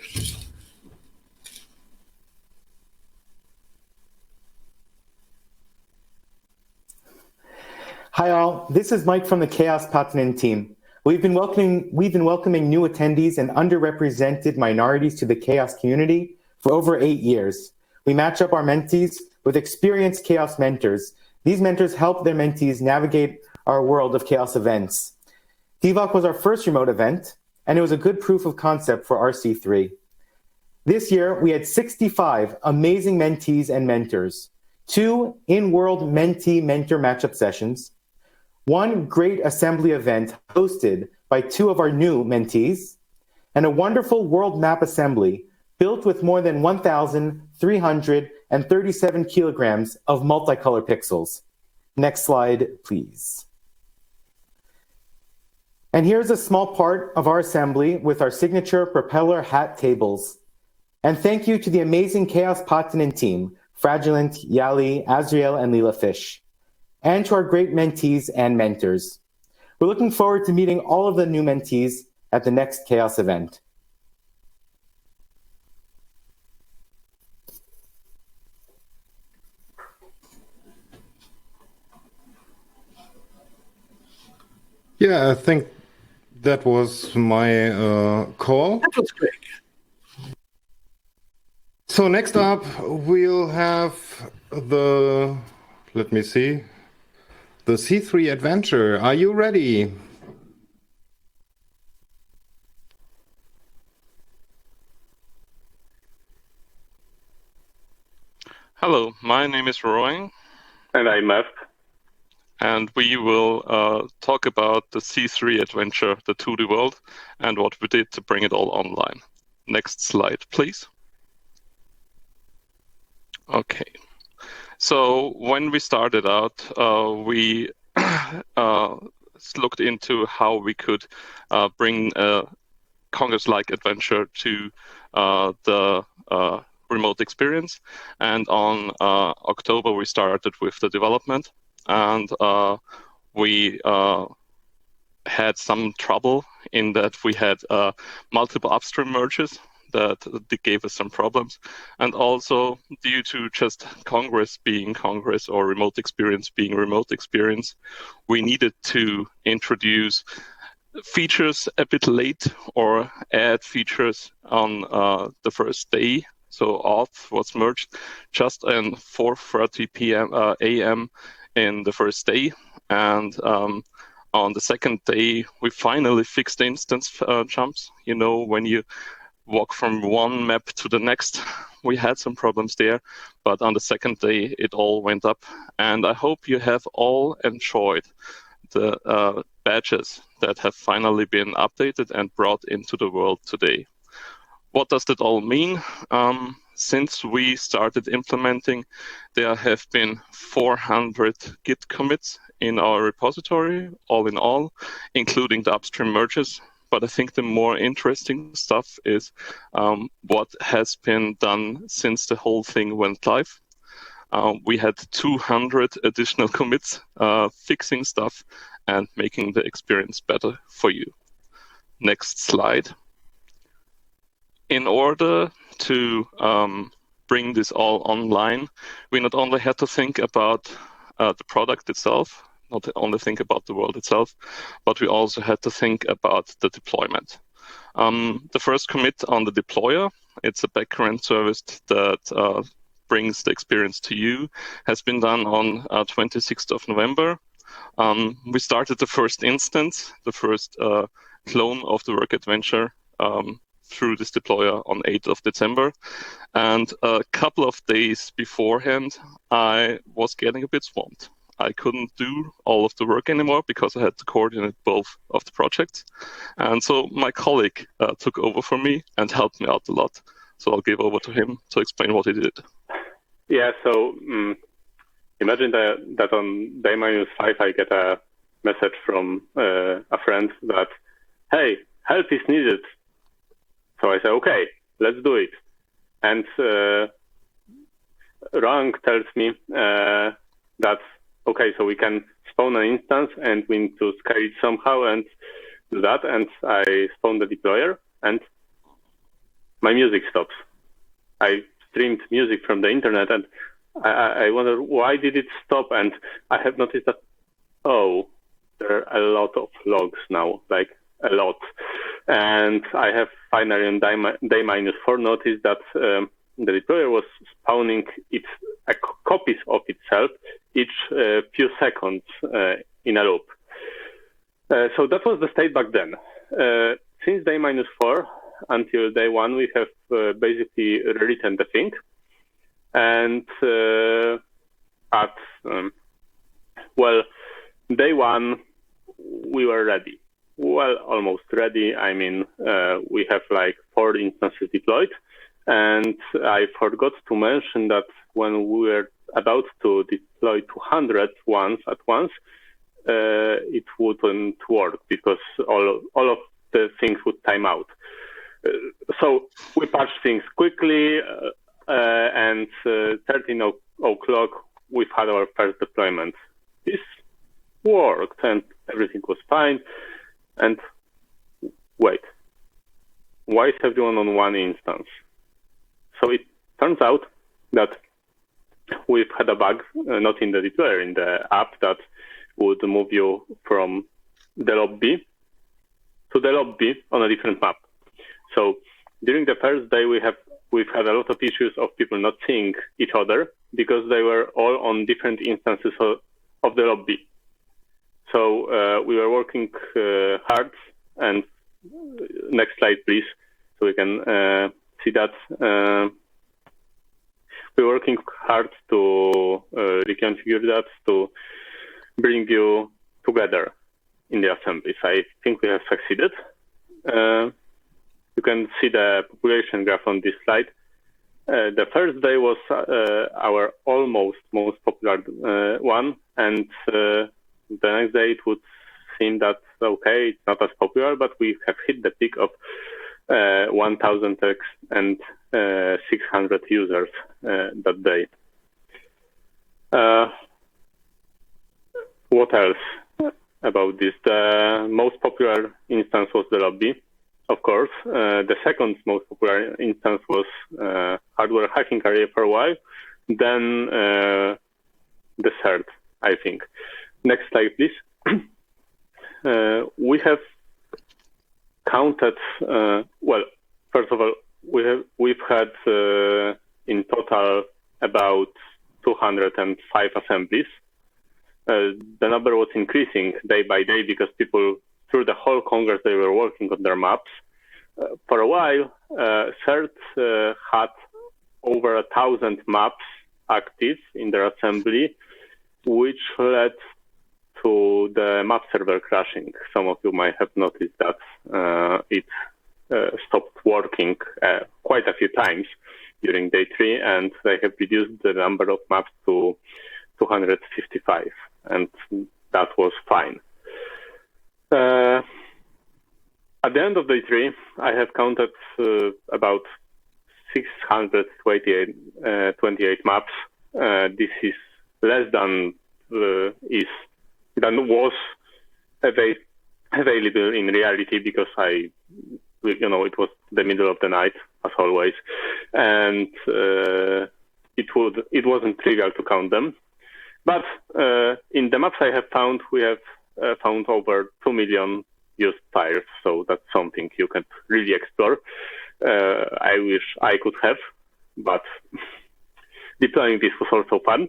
Hi all, this is Mike from the Chaos Partinen team. We've been welcoming we've been welcoming new attendees and underrepresented minorities to the Chaos community for over eight years. We match up our mentees with experienced Chaos mentors. These mentors help their mentees navigate our world of Chaos events. D VOC was our first remote event, and it was a good proof of concept for R C three. This year, we had sixty-five amazing mentees and mentors, two in-world mentee-mentor matchup sessions, one great assembly event hosted by two of our new mentees, and a wonderful world map assembly built with more than one thousand three hundred thirty-seven kilograms of multicolor pixels. Next slide, please. And here's a small part of our assembly with our signature propeller hat tables. And thank you to the amazing Chaos Partinen team, Fragilent, Yali, Azriel, and Leela Fish, and to our great mentees and mentors. We're looking forward to meeting all of the new mentees at the next Chaos event. Yeah, I think that was my uh, call. That was great. So next up, we'll have the, let me see, the C three Adventure. Are you ready? Hello, my name is Roy. And I'm Matt. And we will uh, talk about the C three Adventure, the two D World, and what we did to bring it all online. Next slide, please. Okay. So when we started out, uh, we uh, looked into how we could uh, bring a Congress-like adventure to uh, the uh, remote experience. And on uh, October, we started with the development. And uh, we uh, had some trouble in that we had uh, multiple upstream merges that, that gave us some problems. And also due to just Congress being Congress or remote experience being remote experience, we needed to introduce features a bit late or add features on uh, the first day. So auth was merged just at four thirty p m Uh, a m in the first day, and um, on the second day we finally fixed the instance uh, jumps. You know, when you walk from one map to the next, we had some problems there, but on the second day it all went up, and I hope you have all enjoyed the uh, badges that have finally been updated and brought into the world today. What does that all mean? Um, Since we started implementing, there have been four hundred Git commits in our repository, all in all, including the upstream merges. But I think the more interesting stuff is um, what has been done since the whole thing went live. Uh, we had two hundred additional commits uh, fixing stuff and making the experience better for you. Next slide. In order to um, bring this all online, we not only had to think about uh, the product itself, not only think about the world itself, but we also had to think about the deployment. Um, the first commit on the deployer, it's a backend service that uh, brings the experience to you, has been done on uh, twenty-sixth of November. Um, we started the first instance, the first uh, clone of the work adventure um, through this deployer on eighth of December. And a couple of days beforehand, I was getting a bit swamped. I couldn't do all of the work anymore because I had to coordinate both of the projects. And so my colleague uh, took over for me and helped me out a lot. So I'll give over to him to explain what he did. Yeah, so um, imagine that, that on day minus five, I get a message from uh, a friend that, hey, help is needed. So I say, okay, let's do it. And uh, Roang tells me uh, that, okay, so we can spawn an instance and we need to scale it somehow and do that. And I spawn the deployer and my music stops. I streamed music from the internet and I, I wonder why did it stop? And I have noticed that, oh, there are a lot of logs now, like a lot. And I have finally on day, day minus four noticed that um, the deployer was spawning its uh, copies of itself each uh, few seconds uh, in a loop. Uh, so that was the state back then. Uh, since day minus four until day one, we have uh, basically rewritten the thing. And uh, at, um, well, day one, we were ready. Well, almost ready. I mean, uh, we have like four instances deployed. And I forgot to mention that when we were about to deploy two hundred ones at once, uh, it wouldn't work because all, all of the things would time out. Uh, so we patched things quickly, uh, uh, and uh, thirteen o'clock, we've had our first deployment. This worked, and everything was fine. And wait, why is everyone on one instance? So it turns out that we've had a bug, uh, not in the deployer, in the app that would move you from the lobby to the lobby on a different map. So during the first day, we have we've had a lot of issues of people not seeing each other because they were all on different instances of, of the lobby. So uh, we were working uh, hard, and next slide, please, so we can uh, see that. Uh, we're working hard to uh, reconfigure that to bring you together in the assemblies. I think we have succeeded. Uh, you can see the population graph on this slide. Uh, the first day was uh, our almost most popular uh, one, and uh, the next day it would seem that, okay, it's not as popular, but we have hit the peak of uh, one thousand and uh, six hundred users uh, that day. Uh, what else about this? The most popular instance was the lobby, of course. Uh, the second most popular instance was uh, hardware hacking area for a while. Then uh, the third, I think. Next slide, please. uh, we have counted, uh, well, first of all, we have, we've had uh, in total about two hundred five assemblies. Uh, the number was increasing day by day because people, through the whole Congress, they were working on their maps. Uh, for a while, uh, CERT uh, had over a thousand maps active in their assembly, which led to the map server crashing. Some of you might have noticed that uh, it uh, stopped working uh, quite a few times during day three, and they have reduced the number of maps to two hundred fifty-five, and that was fine. Uh, at the end of day three, I have counted uh, about six hundred twenty-eight, uh, twenty-eight maps. Uh, this is less than uh, is than was ava available in reality because I, you know, it was the middle of the night as always, and uh, it would it wasn't trivial to count them. But uh, in the maps I have found, we have uh, found over two million used files, so that's something you can really explore. Uh, I wish I could have, but deploying this was also fun.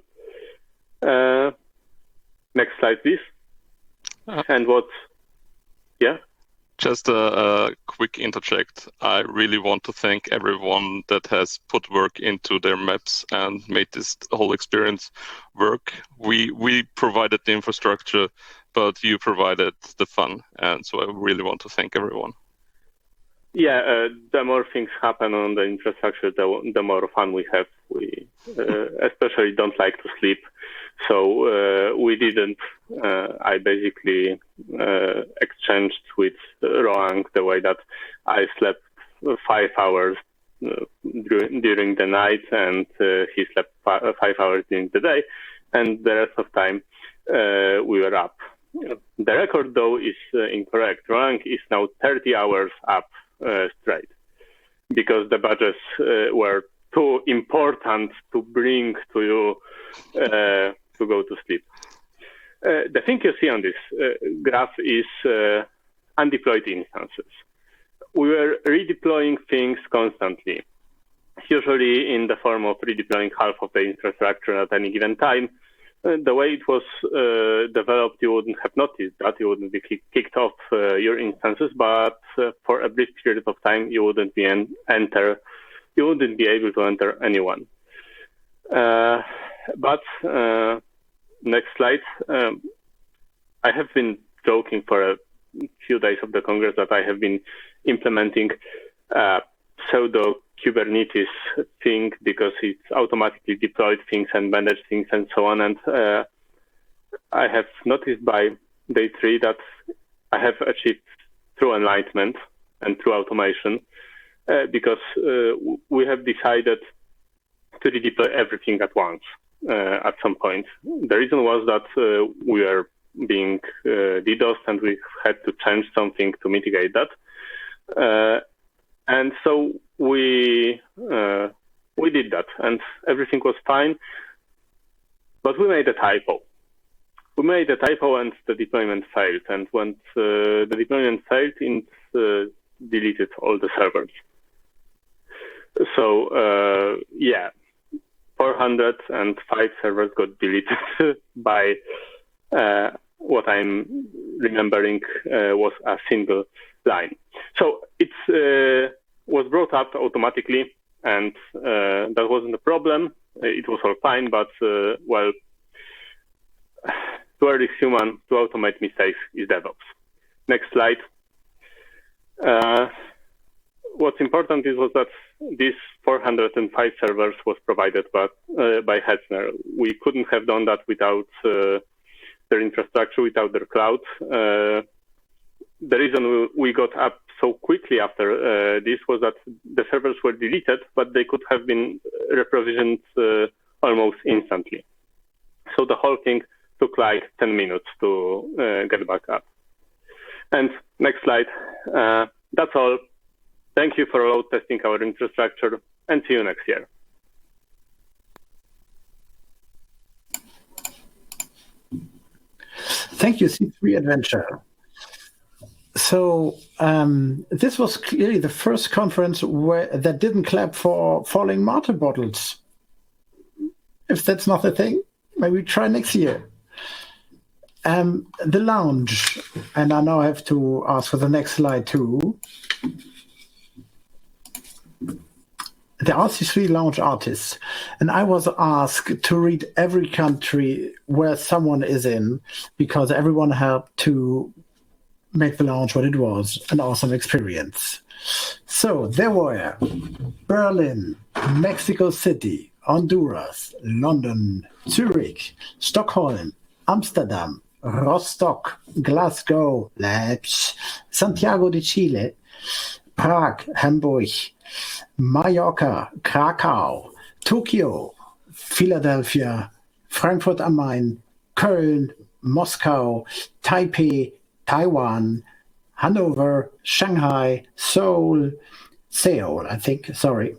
Uh, next slide, please. Uh, and what, yeah? Just a, a quick interject. I really want to thank everyone that has put work into their maps and made this whole experience work. We we provided the infrastructure, but you provided the fun, and so I really want to thank everyone. Yeah, uh, the more things happen on the infrastructure, the, the more fun we have. We uh, especially don't like to sleep, so uh, we didn't. Uh, I basically uh, exchanged with Roang the way that I slept five hours uh, during, during the night, and uh, he slept fi- five hours during the day, and the rest of time uh, we were up. The record, though, is uh, incorrect. Roland is now thirty hours up uh, straight, because the badges uh, were too important to bring to you uh, to go to sleep. Uh, the thing you see on this uh, graph is uh, undeployed instances. We were redeploying things constantly, usually in the form of redeploying half of the infrastructure at any given time. Uh, the way it was uh, developed, you wouldn't have noticed that. You wouldn't be kick- kicked off uh, your instances, but uh, for a brief period of time, you wouldn't be en- enter, you wouldn't be able to enter anyone. Uh, but uh, next slide. Um, I have been joking for a few days of the Congress that I have been implementing uh, pseudo Kubernetes thing because it's automatically deployed things and managed things and so on. And uh, I have noticed by day three that I have achieved true enlightenment and true automation uh, because uh, we have decided to redeploy everything at once uh, at some point. The reason was that uh, we were being uh, DDoSed and we had to change something to mitigate that. Uh, and so we uh, we did that and everything was fine, but we made a typo. We made a typo and the deployment failed. And when uh, the deployment failed, it uh, deleted all the servers. So uh, yeah, four hundred five servers got deleted by uh, what I'm remembering uh, was a single line. So it uh, was brought up automatically, and uh, that wasn't a problem. It was all fine, but uh, well, to err is human, to automate mistakes is DevOps. Next slide. Uh, what's important is was that this four hundred five servers was provided by, uh, by Hetzner. We couldn't have done that without uh, their infrastructure, without their cloud. Uh, the reason we got up so quickly after uh, this was that the servers were deleted, but they could have been reprovisioned uh, almost instantly. So the whole thing took like ten minutes to uh, get back up. And next slide. Uh, that's all. Thank you for load testing our infrastructure, and see you next year. Thank you, C three Adventure. So um, this was clearly the first conference where that didn't clap for falling water bottles. If that's not a thing, maybe try next year. Um, the lounge, and I now have to ask for the next slide too. The R C three launch artists, and I was asked to read every country where someone is in because everyone helped to make the launch what it was, an awesome experience. So there were Berlin, Mexico City, Honduras, London, Zurich, Stockholm, Amsterdam, Rostock, Glasgow, Leipzig, Santiago de Chile, Prague, Hamburg, Mallorca, Krakow, Tokyo, Philadelphia, Frankfurt am Main, Köln, Moscow, Taipei, Taiwan, Hanover, Shanghai, Seoul, Seoul, I think, sorry,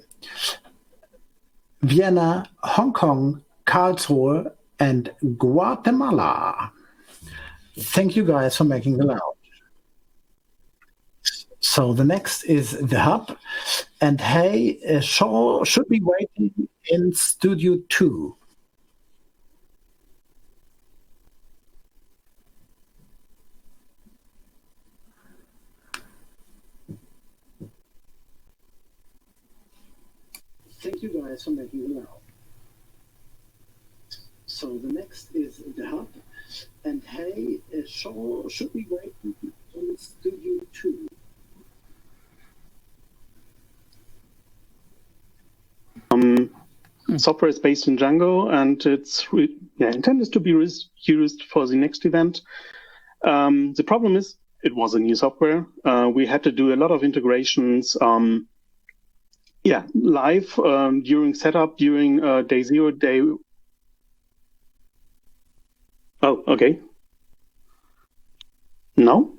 Vienna, Hong Kong, Karlsruhe, and Guatemala. Thank you guys for making the lounge. So the next is the hub, and hey, uh, Shaw should be waiting in Studio two. Thank you guys for making the lounge. So the next is the hub, and hey, uh, Shaw should be waiting in Studio two. Um, software is based in Django, and it's re- yeah, intended to be res- used for the next event. Um, the problem is it was a new software. Uh, we had to do a lot of integrations. Um, yeah, live um, during setup, during uh, day zero, day. Oh, okay. No?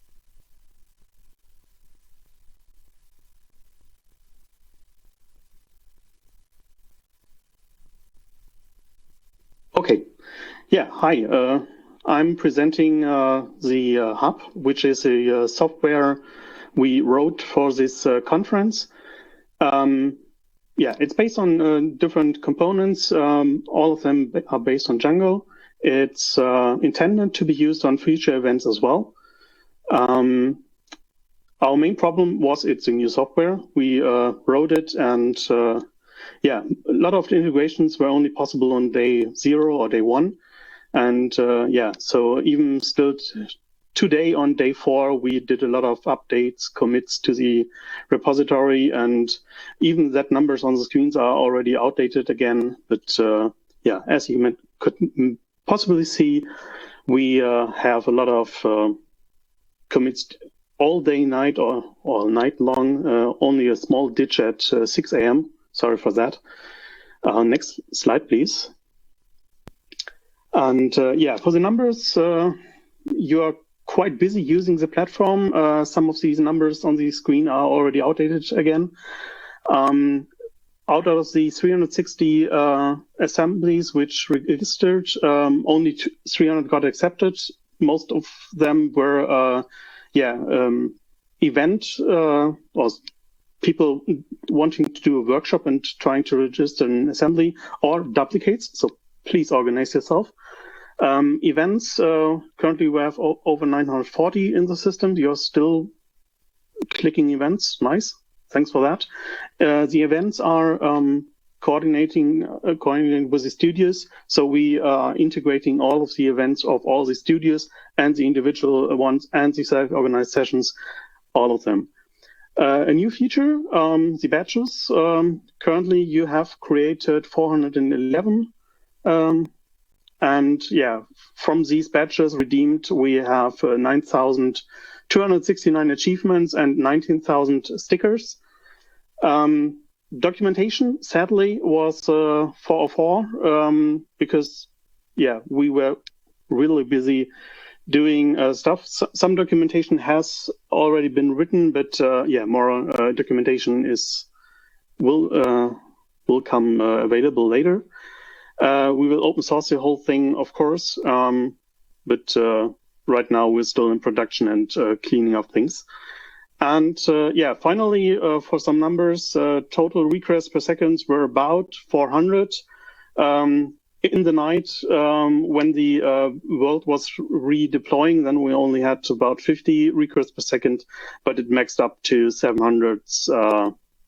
Okay. Yeah, hi. Uh, I'm presenting uh, the uh, Hub, which is a uh, software we wrote for this uh, conference. Um, yeah, it's based on uh, different components. Um, all of them are based on Django. It's uh, intended to be used on future events as well. Um, our main problem was it's a new software. We uh, wrote it, and uh, yeah, a lot of the integrations were only possible on day zero or day one. And uh, yeah, so even still t- today on day four, we did a lot of updates, commits to the repository, and even that numbers on the screens are already outdated again. But uh, yeah, as you might, could possibly see, we uh, have a lot of uh, commits all day, night, or all night long. Uh, only a small ditch at uh, six a m Sorry for that. Uh, next slide, please. And uh, yeah, for the numbers, uh, you are quite busy using the platform. Uh, some of these numbers on the screen are already outdated again. Um, out of the three hundred sixty uh, assemblies which registered, um, only two, three hundred got accepted. Most of them were, uh, yeah, um, event uh, or people wanting to do a workshop and trying to register an assembly, or duplicates. So please organize yourself. Um, events, uh, currently we have o- over nine hundred forty in the system. You're still clicking events. Nice. Thanks for that. Uh, the events are um, coordinating, uh, coordinating with the studios. So we are integrating all of the events of all the studios and the individual ones and the self-organized sessions, all of them. Uh, a new feature, um, the badges. Um, currently you have created four hundred eleven. Um, And yeah, from these badges redeemed, we have uh, nine thousand two hundred sixty-nine achievements and nineteen thousand stickers. Um, documentation, sadly, was uh, four oh four um, because, yeah, we were really busy doing uh, stuff. So, some documentation has already been written, but uh, yeah, more uh, documentation is will uh, will come uh, available later. Uh, we will open source the whole thing, of course, um, but uh, right now we're still in production and uh, cleaning up things. And uh, yeah, finally, uh, for some numbers, uh, total requests per second were about four hundred. Um, in the night, um, when the uh, world was redeploying, then we only had about fifty requests per second, but it maxed up to seven hundred uh,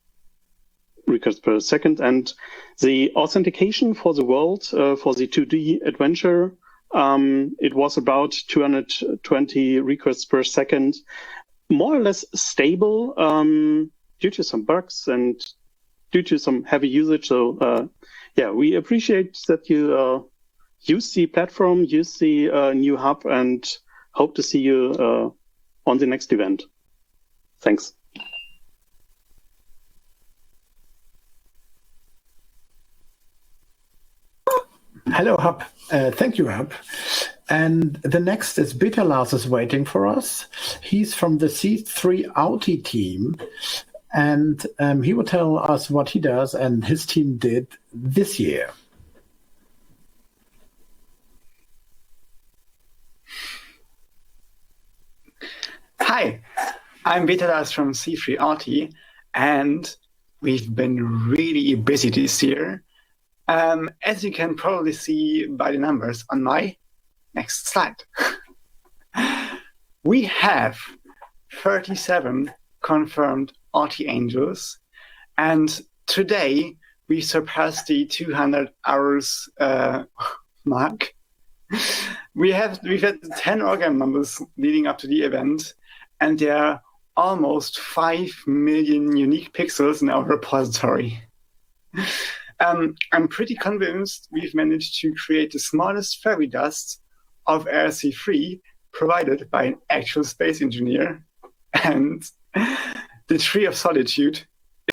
requests per second. And the authentication for the world, uh, for the two D adventure, um, it was about two hundred twenty requests per second, more or less stable um, due to some bugs and due to some heavy usage. So uh, yeah, we appreciate that you uh, use the platform, use the uh, new hub, and hope to see you uh, on the next event. Thanks. Hello, Hub. Uh, thank you, Hub. And the next is Peter Lars is waiting for us. He's from the C three Audi team, and um, he will tell us what he does and his team did this year. Hi, I'm Peter Lars from C three Audi, and we've been really busy this year. Um, as you can probably see by the numbers on my next slide. We have thirty-seven confirmed Audi Angels, and today we surpassed the two hundred hours uh, mark. We have we've had ten organ members leading up to the event, and there are almost five million unique pixels in our repository. Um, I'm pretty convinced we've managed to create the smallest fairy dust of R C three provided by an actual space engineer. And the Tree of Solitude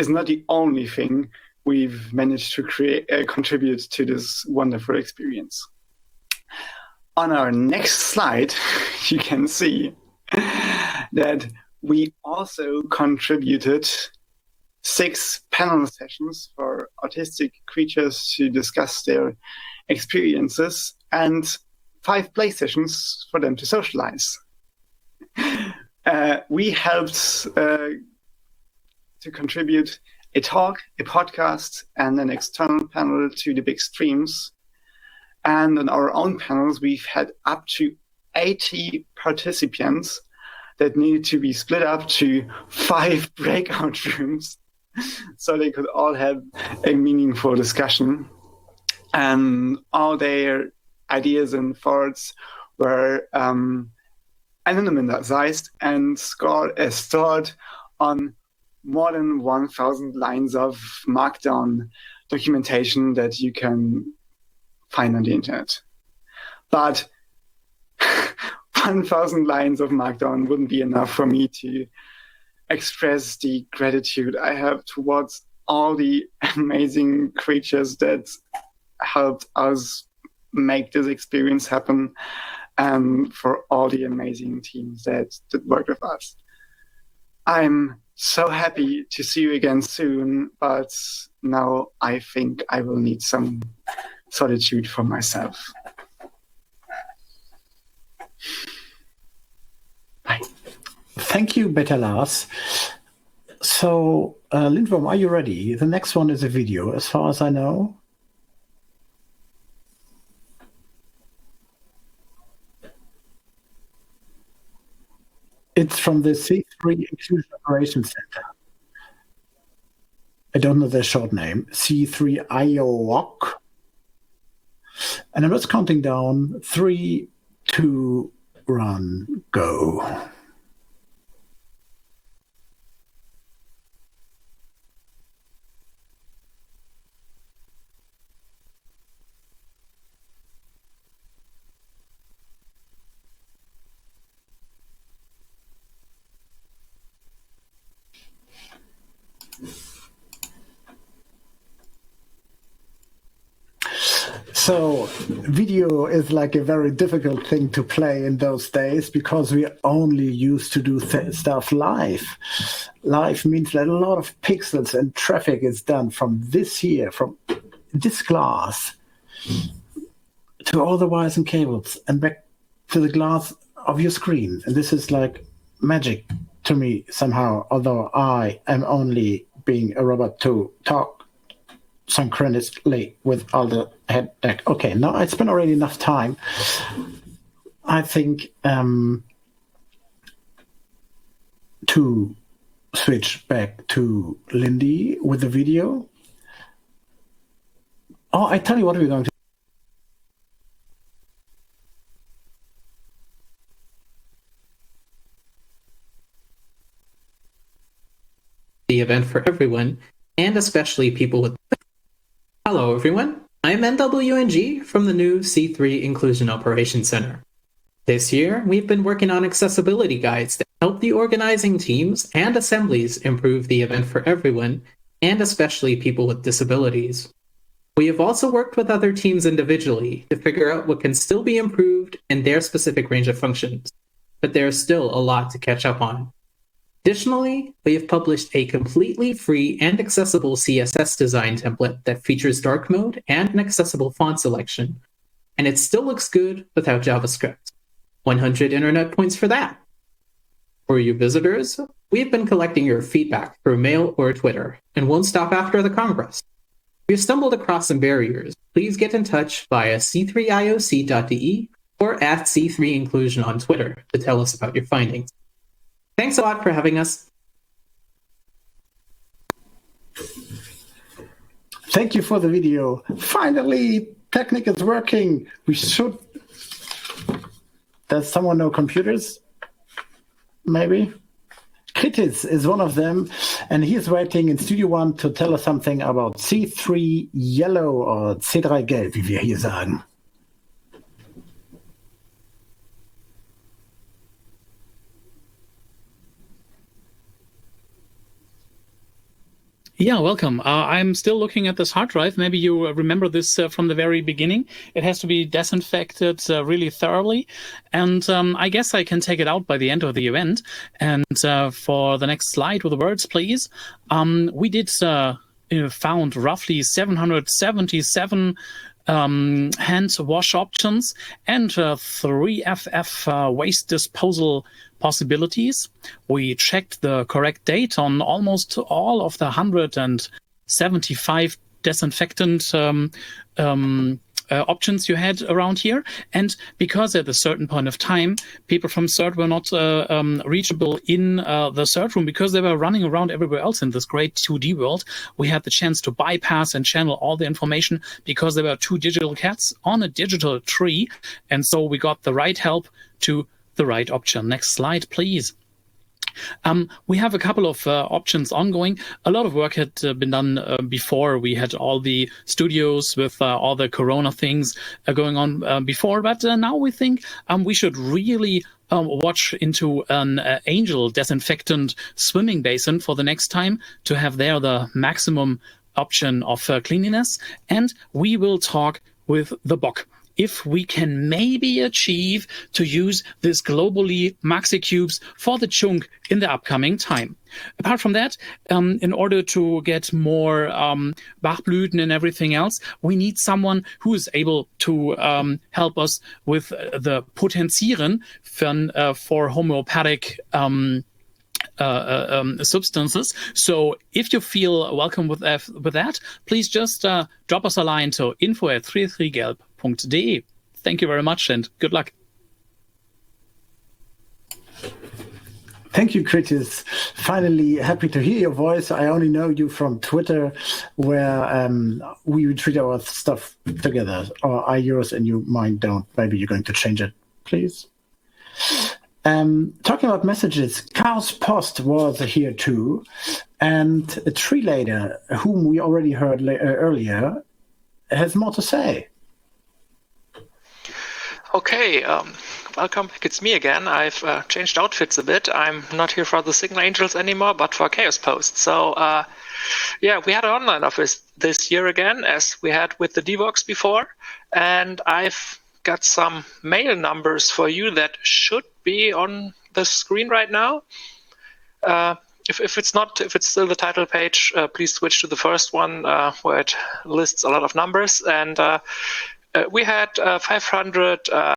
is not the only thing we've managed to create, uh, contribute to this wonderful experience. On our next slide, you can see that we also contributed six panel sessions for autistic creatures to discuss their experiences and five play sessions for them to socialize. Uh, we helped uh, to contribute a talk, a podcast, and an external panel to the big streams. And on our own panels, we've had up to eighty participants that needed to be split up to five breakout rooms so they could all have a meaningful discussion. And all their ideas and thoughts were um, anonymized and scored, uh, stored on more than one thousand lines of Markdown documentation that you can find on the internet. But one thousand lines of Markdown wouldn't be enough for me to express the gratitude I have towards all the amazing creatures that helped us make this experience happen, and for all the amazing teams that, that work with us. I'm so happy to see you again soon, but now I think I will need some solitude for myself. Bye. Thank you, Beta Lars. So, uh, Lindworm, are you ready? The next one is a video, as far as I know. It's from the C three Inclusion Operations Center. I don't know their short name. C three I O O C. And I'm just counting down. Three, two, one, go. So video is like a very difficult thing to play in those days because we only used to do th- stuff live. Live means that a lot of pixels and traffic is done from this here, from this glass to all the wires and cables and back to the glass of your screen. And this is like magic to me somehow, although I am only being a robot to talk synchronously with all the head deck. Okay, now I spent already enough time. I think um, to switch back to Lindy with the video. Oh, I tell you what we're going to the event for everyone, and especially people with... Hello, everyone. I'm N W N G from the new C three Inclusion Operations Center. This year, we've been working on accessibility guides that help the organizing teams and assemblies improve the event for everyone, and especially people with disabilities. We have also worked with other teams individually to figure out what can still be improved in their specific range of functions, but there is still a lot to catch up on. Additionally, we have published a completely free and accessible C S S design template that features dark mode and an accessible font selection, and it still looks good without JavaScript. one hundred internet points for that. For you visitors, we've been collecting your feedback through mail or Twitter, and won't stop after the Congress. If you stumbled across some barriers, please get in touch via c three I O C dot d e or at C three Inclusion on Twitter to tell us about your findings. Thanks a lot for having us. Thank you for the video. Finally, Technic is working. We should... Does someone know computers? Maybe? Kritis is one of them, and he is waiting in Studio One to tell us something about C three Yellow or C drei Gelb, wie wir hier sagen. Yeah, welcome. Uh, I'm still looking at this hard drive. Maybe you remember this uh, from the very beginning. It has to be disinfected uh, really thoroughly. And um, I guess I can take it out by the end of the event. And uh, for the next slide with the words, please. Um, we did uh, found roughly seven hundred seventy-seven um, hand wash options and uh, three F F uh, waste disposal possibilities. We checked the correct date on almost all of the one hundred seventy-five disinfectant um, um, uh, options you had around here. And because at a certain point of time, people from CERT were not uh, um, reachable in uh, the CERT room because they were running around everywhere else in this great two D world, we had the chance to bypass and channel all the information because there were two digital cats on a digital tree. And so we got the right help to the right option. Next slide, please. Um, we have a couple of uh, options ongoing. A lot of work had uh, been done uh, before. We had all the studios with uh, all the Corona things uh, going on uh, before, but uh, now we think um, we should really um, watch into an uh, Angel disinfectant swimming basin for the next time to have there the maximum option of uh, cleanliness. And we will talk with the B O C if we can maybe achieve to use this globally Maxi Cubes for the chunk in the upcoming time. Apart from that, um, in order to get more um, Bachblüten and everything else, we need someone who is able to um, help us with the Potenzieren von, uh, for homeopathic um, Uh, uh, um, substances. So if you feel welcome with, uh, with that, please just uh, drop us a line to info at three three gelb dot de. Thank you very much and good luck. Thank you, Kritis. Finally, happy to hear your voice. I only know you from Twitter, where um, we treat our stuff together. Or I yours and you mine don't. Maybe you're going to change it, please. Um, talking about messages, Chaos Post was here too, and a tree later, whom we already heard la- uh, earlier, has more to say. Okay, um, welcome back. It's me again. I've uh, changed outfits a bit. I'm not here for the Signal Angels anymore, but for Chaos Post. So, uh, yeah, we had an online office this year again, as we had with the Devox before, and I've got some mail numbers for you that should be on the screen right now. Uh, if, if it's not, if it's still the title page, uh, please switch to the first one uh, where it lists a lot of numbers. And uh, uh, we had uh, five hundred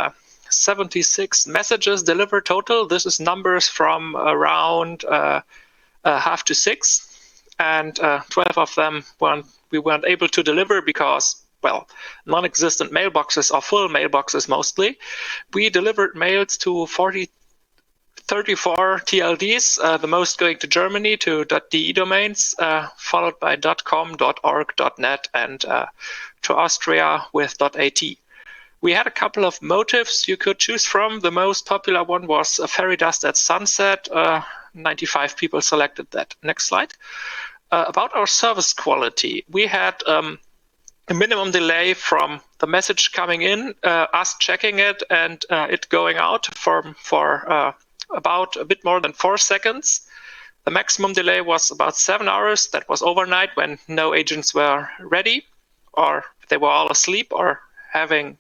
seventy-six messages delivered total. This is numbers from around uh, uh, half to six, and uh, twelve of them weren't, we weren't able to deliver because, well, non-existent mailboxes or full mailboxes mostly. We delivered mails to forty, thirty-four T L Ds, uh, the most going to Germany, to .de domains, uh, followed by .com, .org, .net, and uh, to Austria with .at. We had a couple of motifs you could choose from. The most popular one was a fairy dust at sunset. Uh, ninety-five people selected that. Next slide. Uh, about our service quality, we had um, a minimum delay from the message coming in, uh, us checking it, and uh, it going out for, for uh, about a bit more than four seconds. The maximum delay was about seven hours. That was overnight when no agents were ready, or they were all asleep or having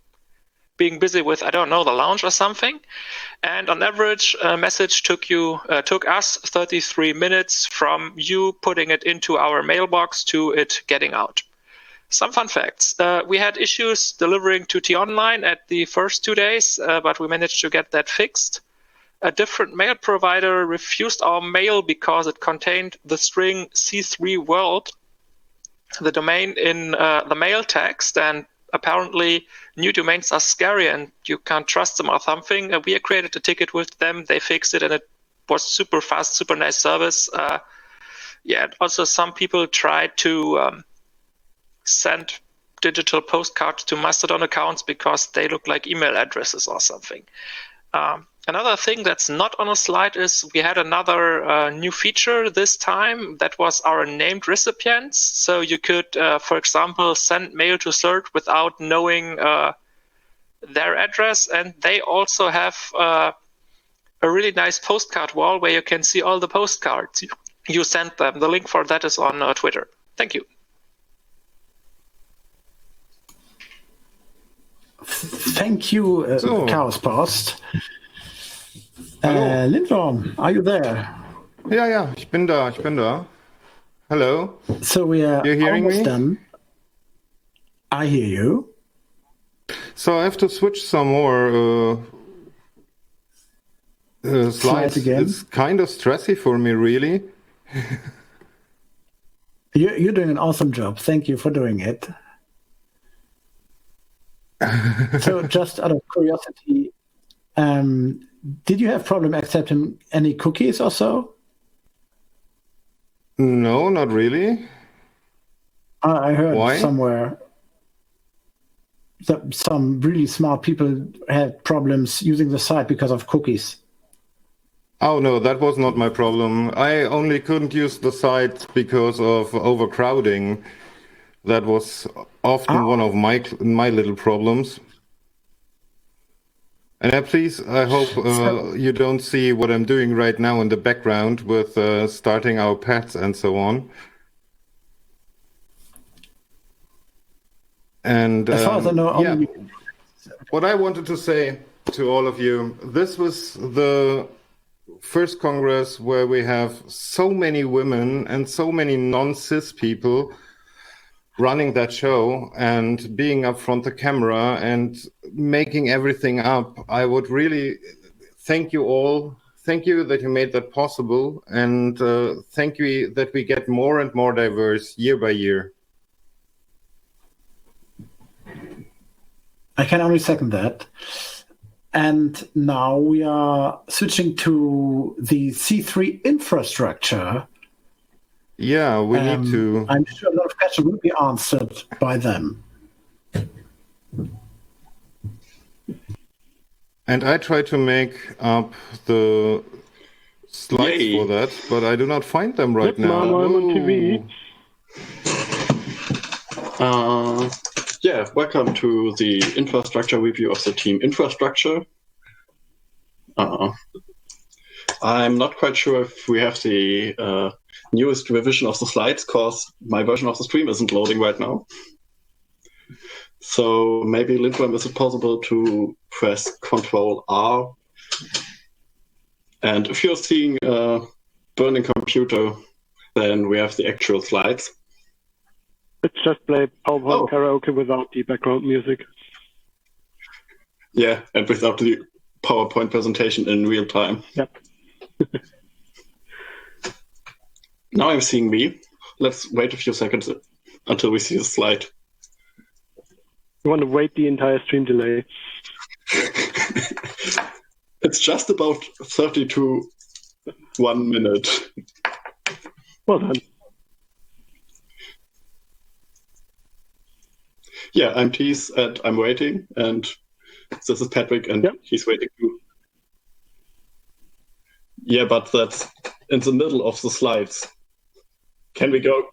being busy with, I don't know, the lounge or something. And on average, a message took you uh, took us thirty-three minutes from you putting it into our mailbox to it getting out. Some fun facts. Uh, we had issues delivering to T-Online at the first two days, uh, but we managed to get that fixed. A different mail provider refused our mail because it contained the string C three world, the domain in uh, the mail text, and apparently new domains are scary and you can't trust them or something. Uh, we created a ticket with them, they fixed it, and it was super fast, super nice service. Uh, yeah, also some people tried to um, send digital postcards to Mastodon accounts because they look like email addresses or something. Um, another thing that's not on a slide is we had another uh, new feature this time that was our named recipients. So you could, uh, for example, send mail to CERT without knowing uh, their address. And they also have uh, a really nice postcard wall where you can see all the postcards you, you sent them. The link for that is on uh, Twitter. Thank you. Thank you, uh, So. Chaos Post. Uh, Lindworm, are you there? Ja, ja, ich bin da, ich bin da. Hello. So we are You're hearing almost me? done. I hear you. So I have to switch some more uh, uh, slides. again. It's kind of stressy for me, really. You're, you're doing an awesome job. Thank you for doing it. So just out of curiosity, um, did you have problem accepting any cookies or so? No, not really. I I heard Why? somewhere that some really smart people had problems using the site because of cookies. Oh no, that was not my problem. I only couldn't use the site because of overcrowding. That was often one of my my little problems. And uh, please, I hope uh, you don't see what I'm doing right now in the background with uh, starting our pets and so on. And As far as I um, know, yeah, only what I wanted to say to all of you, this was the first Congress where we have so many women and so many non-cis people running that show and being up front the camera and making everything up. I would really thank you all. Thank you that you made that possible. And uh, thank you that we get more and more diverse year by year. I can only second that. And now we are switching to the C three infrastructure. Yeah, we Um, need to. I'm sure a lot of questions will be answered by them. And I try to make up the slides Yay. for that, but I do not find them right Good now. now, I'm on T V. Oh. Uh, yeah, welcome to the infrastructure review of the team infrastructure. Uh, I'm not quite sure if we have the uh, newest revision of the slides because my version of the stream isn't loading right now. So maybe Lindworm, is it possible to press Control R? And if you're seeing a burning computer, then we have the actual slides. Let's just play PowerPoint Oh. karaoke without the background music. Yeah, and without the PowerPoint presentation in real time. Yep. Now I'm seeing me. Let's wait a few seconds until we see the slide. You want to wait the entire stream delay. It's just about thirty to one minute. Well done. Yeah, I'm Tees and I'm waiting, and this is Patrick and he's waiting too. Yeah, but that's in the middle of the slides. Can we go?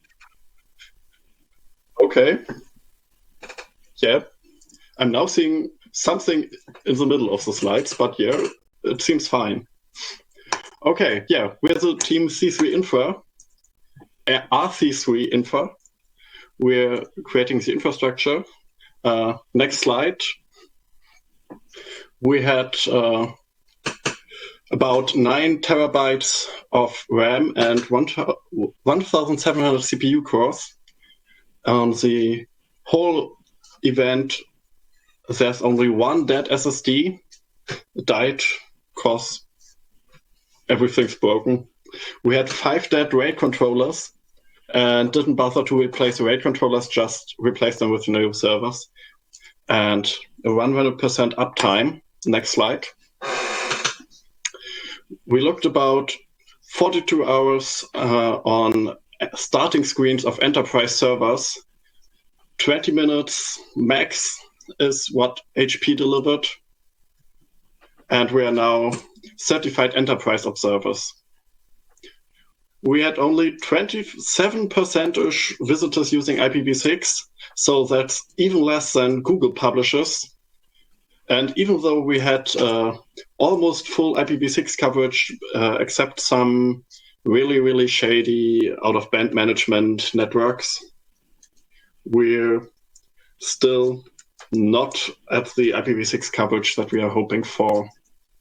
Okay. Yeah, I'm now seeing something in the middle of the slides, but yeah, it seems fine. Okay, yeah, we're the team C three Infra, uh, R C three Infra. We're creating the infrastructure. Uh, next slide. We had uh, about nine terabytes of RAM and one thousand seven hundred C P U cores. On the whole event, there's only one dead S S D. It died because everything's broken. We had five dead RAID controllers and didn't bother to replace the RAID controllers, just replace them with new servers. And a one hundred percent uptime. Next slide. We looked about forty-two hours uh, on starting screens of enterprise servers. twenty minutes max is what H P delivered. And we are now certified enterprise observers. We had only twenty-seven percent visitors using I P v six, so that's even less than Google publishes. And even though we had uh, almost full I P v six coverage, uh, except some really, really shady out-of-band management networks. We're still not at the I P v six coverage that we are hoping for.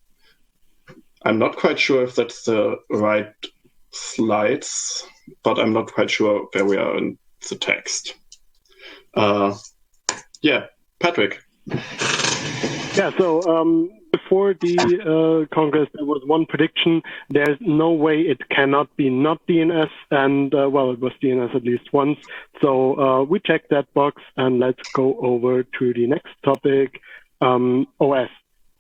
I'm not quite sure if that's the right slides, but I'm not quite sure where we are in the text. Uh, yeah, Patrick. Yeah, so um, before the uh, Congress, there was one prediction. There's no way it cannot be not D N S, and uh, well, it was D N S at least once. So uh, we checked that box, and let's go over to the next topic, um, O S.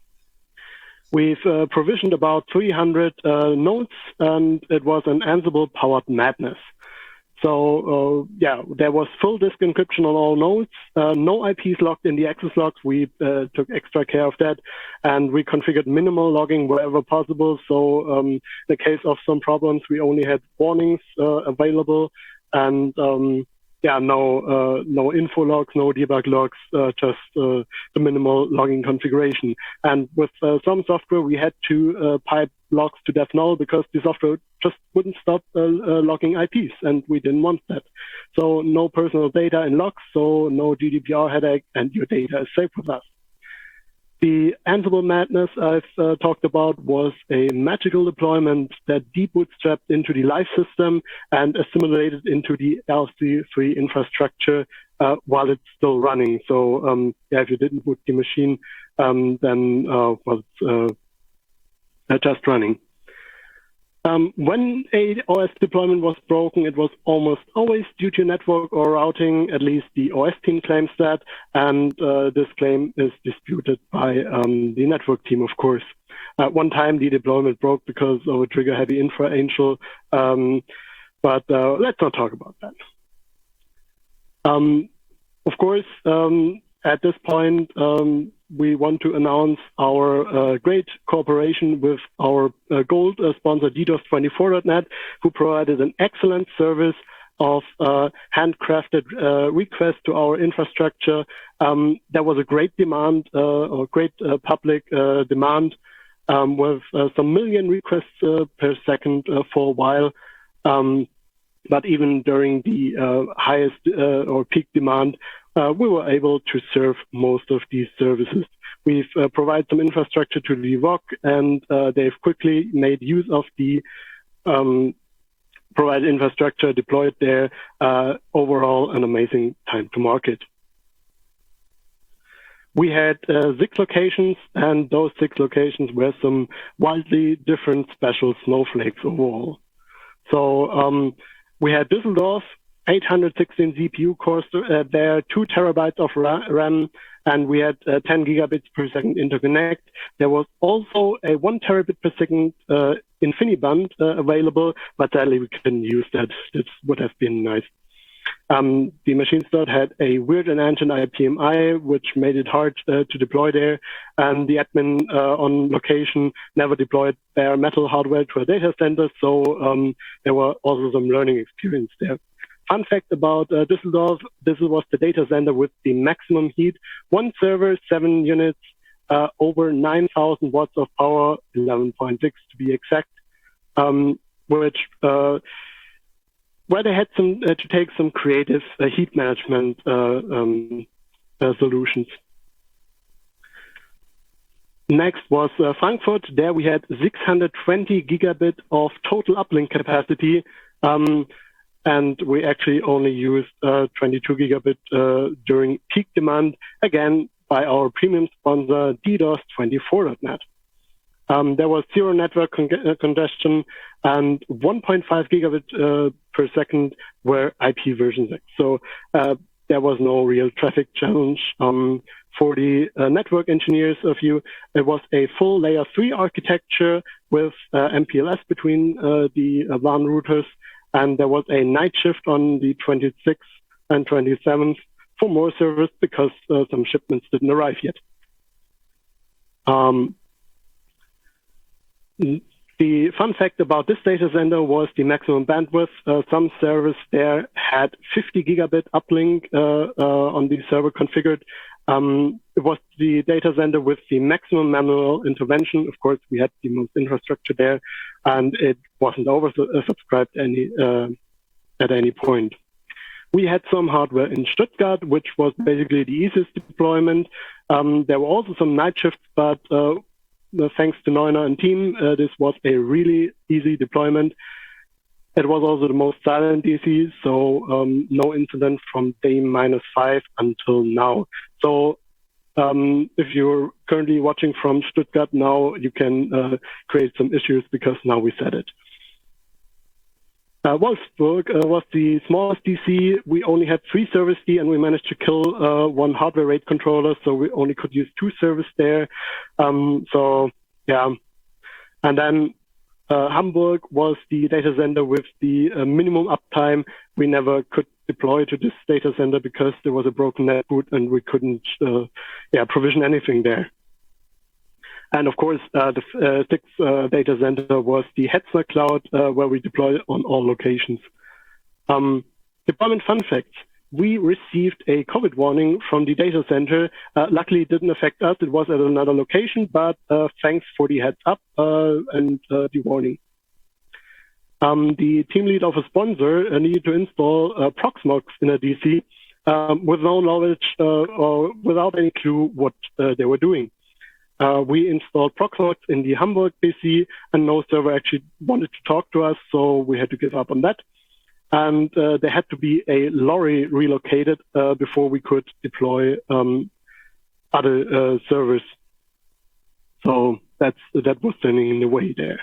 We've uh, provisioned about three hundred uh, nodes, and it was an Ansible-powered madness. So, uh, yeah, there was full disk encryption on all nodes, uh, no I Ps logged in the access logs. We uh, took extra care of that, and we configured minimal logging wherever possible. So, um, in the case of some problems, we only had warnings uh, available, and um, yeah, no, uh, no info logs, no debug logs, uh, just uh, the minimal logging configuration. And with uh, some software, we had to uh, pipe logs to death null because the software just wouldn't stop uh, uh, logging I Ps, and we didn't want that. So no personal data in logs, so no G D P R headache, and your data is safe with us. The Ansible madness I've uh, talked about was a magical deployment that debootstrapped into the live system and assimilated into the L C three infrastructure uh, while it's still running. So um, yeah, if you didn't boot the machine, um, then uh, well, it's uh, just running. Um, when a O S deployment was broken, it was almost always due to network or routing. At least the O S team claims that, and uh, this claim is disputed by um, the network team, of course. Uh, one time the deployment broke because of a trigger-heavy infra angel, um, but uh, let's not talk about that. Um, of course, um, at this point, um, we want to announce our uh, great cooperation with our uh, gold uh, sponsor DDoS twenty-four dot net, who provided an excellent service of uh, handcrafted uh, requests to our infrastructure. Um, there was a great demand, uh, or great uh, public uh, demand, um, with uh, some million requests uh, per second uh, for a while. Um, but even during the uh, highest uh, or peak demand, Uh, we were able to serve most of these services. We've uh, provided some infrastructure to the V O C, and uh, they've quickly made use of the um, provided infrastructure deployed there. Uh, overall, an amazing time to market. We had uh, six locations, and those six locations were some wildly different special snowflakes overall. So um, we had Düsseldorf, eight hundred sixteen C P U cores uh, there, two terabytes of RAM, and we had uh, ten gigabits per second interconnect. There was also a one terabit per second uh, InfiniBand uh, available, but sadly we couldn't use that. This would have been nice. Um, the machine start had a weird and ancient I P M I, which made it hard uh, to deploy there, and the admin uh, on location never deployed bare metal hardware to a data center, so um, there were also some learning experience there. Fun fact about uh, Düsseldorf, this was the data center with the maximum heat. One server, seven units, uh, over nine thousand watts of power, eleven point six to be exact, um, which uh, where they had some uh, to take some creative uh, heat management uh, um, uh, solutions. Next was uh, Frankfurt. There we had six hundred twenty gigabit of total uplink capacity. Um, And we actually only used uh, twenty-two gigabit uh, during peak demand, again, by our premium sponsor, DDoS twenty-four dot net. Um, there was zero network con congestion, and one point five gigabit uh, per second were I P version six. So uh, there was no real traffic challenge. Um, for the uh, network engineers of you, it was a full layer three architecture with uh, M P L S between uh, the uh, W A N routers. And there was a night shift on the twenty-sixth and twenty-seventh for more service because uh, some shipments didn't arrive yet. Um, the fun fact about this data center was the maximum bandwidth. Uh, some servers there had fifty gigabit uplink uh, uh, on the server configured, Um, it was the data center with the maximum manual intervention. Of course, we had the most infrastructure there, and it wasn't oversubscribed any uh, at any point. We had some hardware in Stuttgart, which was basically the easiest deployment. Um, there were also some night shifts, but uh, thanks to Neuner and team, uh, this was a really easy deployment. It was also the most silent D C, so um, no incident from day minus five until now. So um, if you're currently watching from Stuttgart now, you can uh, create some issues because now we said it. Uh, Wolfsburg uh, was the smallest D C. We only had three service D, and we managed to kill uh, one hardware RAID controller, so we only could use two service there. Um, so, yeah. And then uh, Hamburg was the data center with the uh, minimum uptime. We never could deploy to this data center because there was a broken net boot, and we couldn't uh, yeah, provision anything there. And of course, uh, the uh, sixth uh, data center was the Hetzner Cloud, uh, where we deployed on all locations. Um, deployment fun facts. We received a COVID warning from the data center. Uh, luckily, it didn't affect us. It was at another location, but uh, thanks for the heads up uh, and uh, the warning. Um, the team lead of a sponsor uh, needed to install uh, Proxmox in a D C um, with no knowledge uh, or without any clue what uh, they were doing. Uh, we installed Proxmox in the Hamburg P C, and no server actually wanted to talk to us, so we had to give up on that. And uh, there had to be a lorry relocated uh, before we could deploy um, other uh, servers. So that's that was standing in the way there.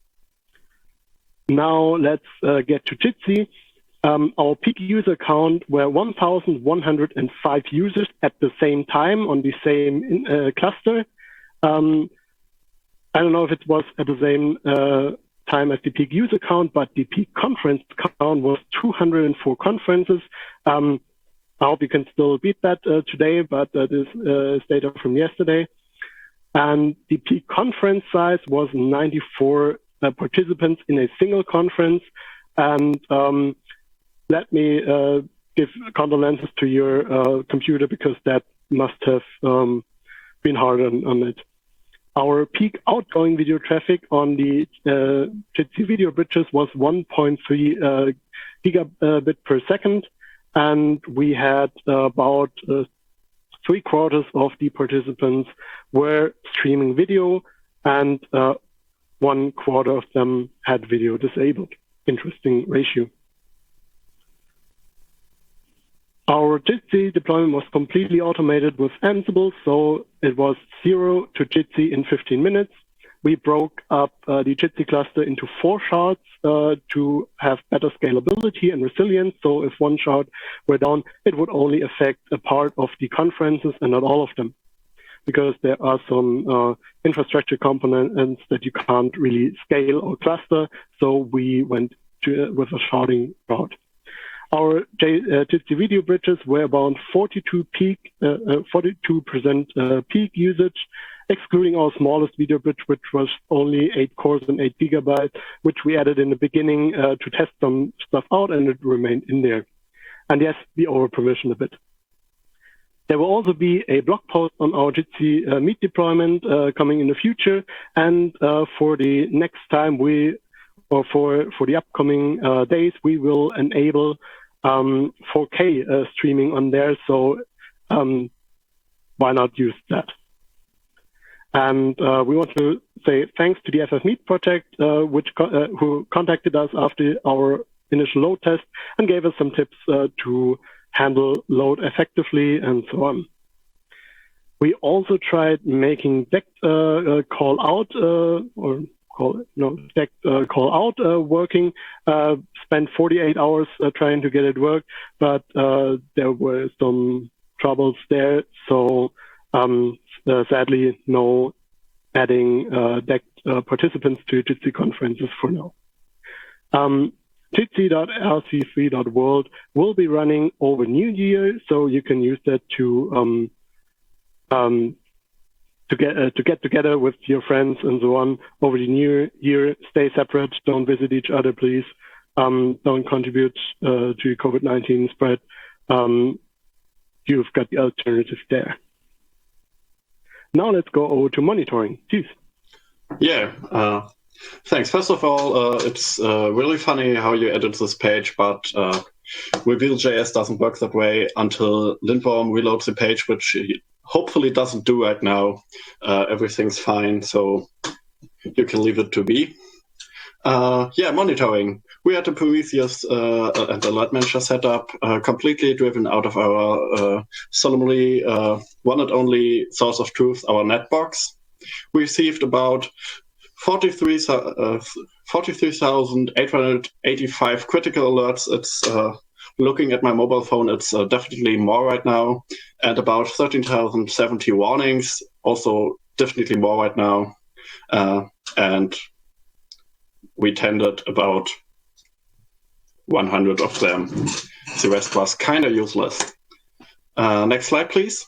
Now let's uh, get to Jitsi. Um, our peak user count were one thousand one hundred five users at the same time on the same in, uh, cluster. Um, I don't know if it was at the same uh, time as the peak user count, but the peak conference count was two hundred four conferences. Um, I hope you can still beat that uh, today, but uh, this uh, is data from yesterday. And the peak conference size was ninety-four uh, participants in a single conference. And um, let me uh, give condolences to your uh, computer because that must have um, been hard on, on it. Our peak outgoing video traffic on the uh, Jitsi video bridges was one point three uh, gigabit per second, and we had uh, about uh, three quarters of the participants were streaming video, and uh, one quarter of them had video disabled. Interesting ratio. Our Jitsi deployment was completely automated with Ansible, so it was zero to Jitsi in fifteen minutes. We broke up uh, the Jitsi cluster into four shards uh, to have better scalability and resilience. So if one shard were down, it would only affect a part of the conferences and not all of them, because there are some uh, infrastructure components that you can't really scale or cluster. So we went to, uh, with a sharding route. Our J, uh, Jitsi video bridges were about forty-two peak, uh, uh, forty-two percent uh, peak usage, excluding our smallest video bridge, which was only eight cores and eight gigabytes, which we added in the beginning uh, to test some stuff out, and it remained in there. And yes, we over-provisioned a bit. There will also be a blog post on our Jitsi uh, Meet deployment uh, coming in the future, and uh, for the next time we, or for for the upcoming uh, days, we will enable um, four K uh, streaming on there. So um, why not use that? And uh, we want to say thanks to the F F Meet project, uh, which co uh, who contacted us after our initial load test and gave us some tips uh, to handle load effectively and so on. We also tried making deck uh, uh, call out uh, or call no deck uh, call out uh, working. Uh, spent forty-eight hours uh, trying to get it work, but uh, there were some troubles there. So um, uh, sadly, no adding uh, deck uh, participants to Jitsi conferences for now. Um, Jitsi dot R C three dot world will be running over New Year, so you can use that to um, um, to get uh, to get together with your friends and so on over the New Year. Stay separate, don't visit each other, please. Um, don't contribute uh, to COVID nineteen spread. Um, you've got the alternative there. now let's go over to monitoring. Tschüss. Yeah, uh, thanks. First of all, uh, it's uh, really funny how you added this page, but uh, Reveal.js doesn't work that way until Lindworm reloads the page, which he hopefully doesn't do right now. Uh, everything's fine, so you can leave it to be. Uh, yeah, monitoring. We had the Prometheus uh, and the Light Manager setup uh, completely driven out of our uh, solemnly uh, one and only source of truth, our netbox. We received about forty-three thousand eight hundred eighty-five critical alerts. It's uh, looking at my mobile phone, it's uh, definitely more right now, and about thirteen thousand seventy warnings, also definitely more right now. Uh, and we tended about one hundred of them. The rest was kind of useless. Uh, next slide, please.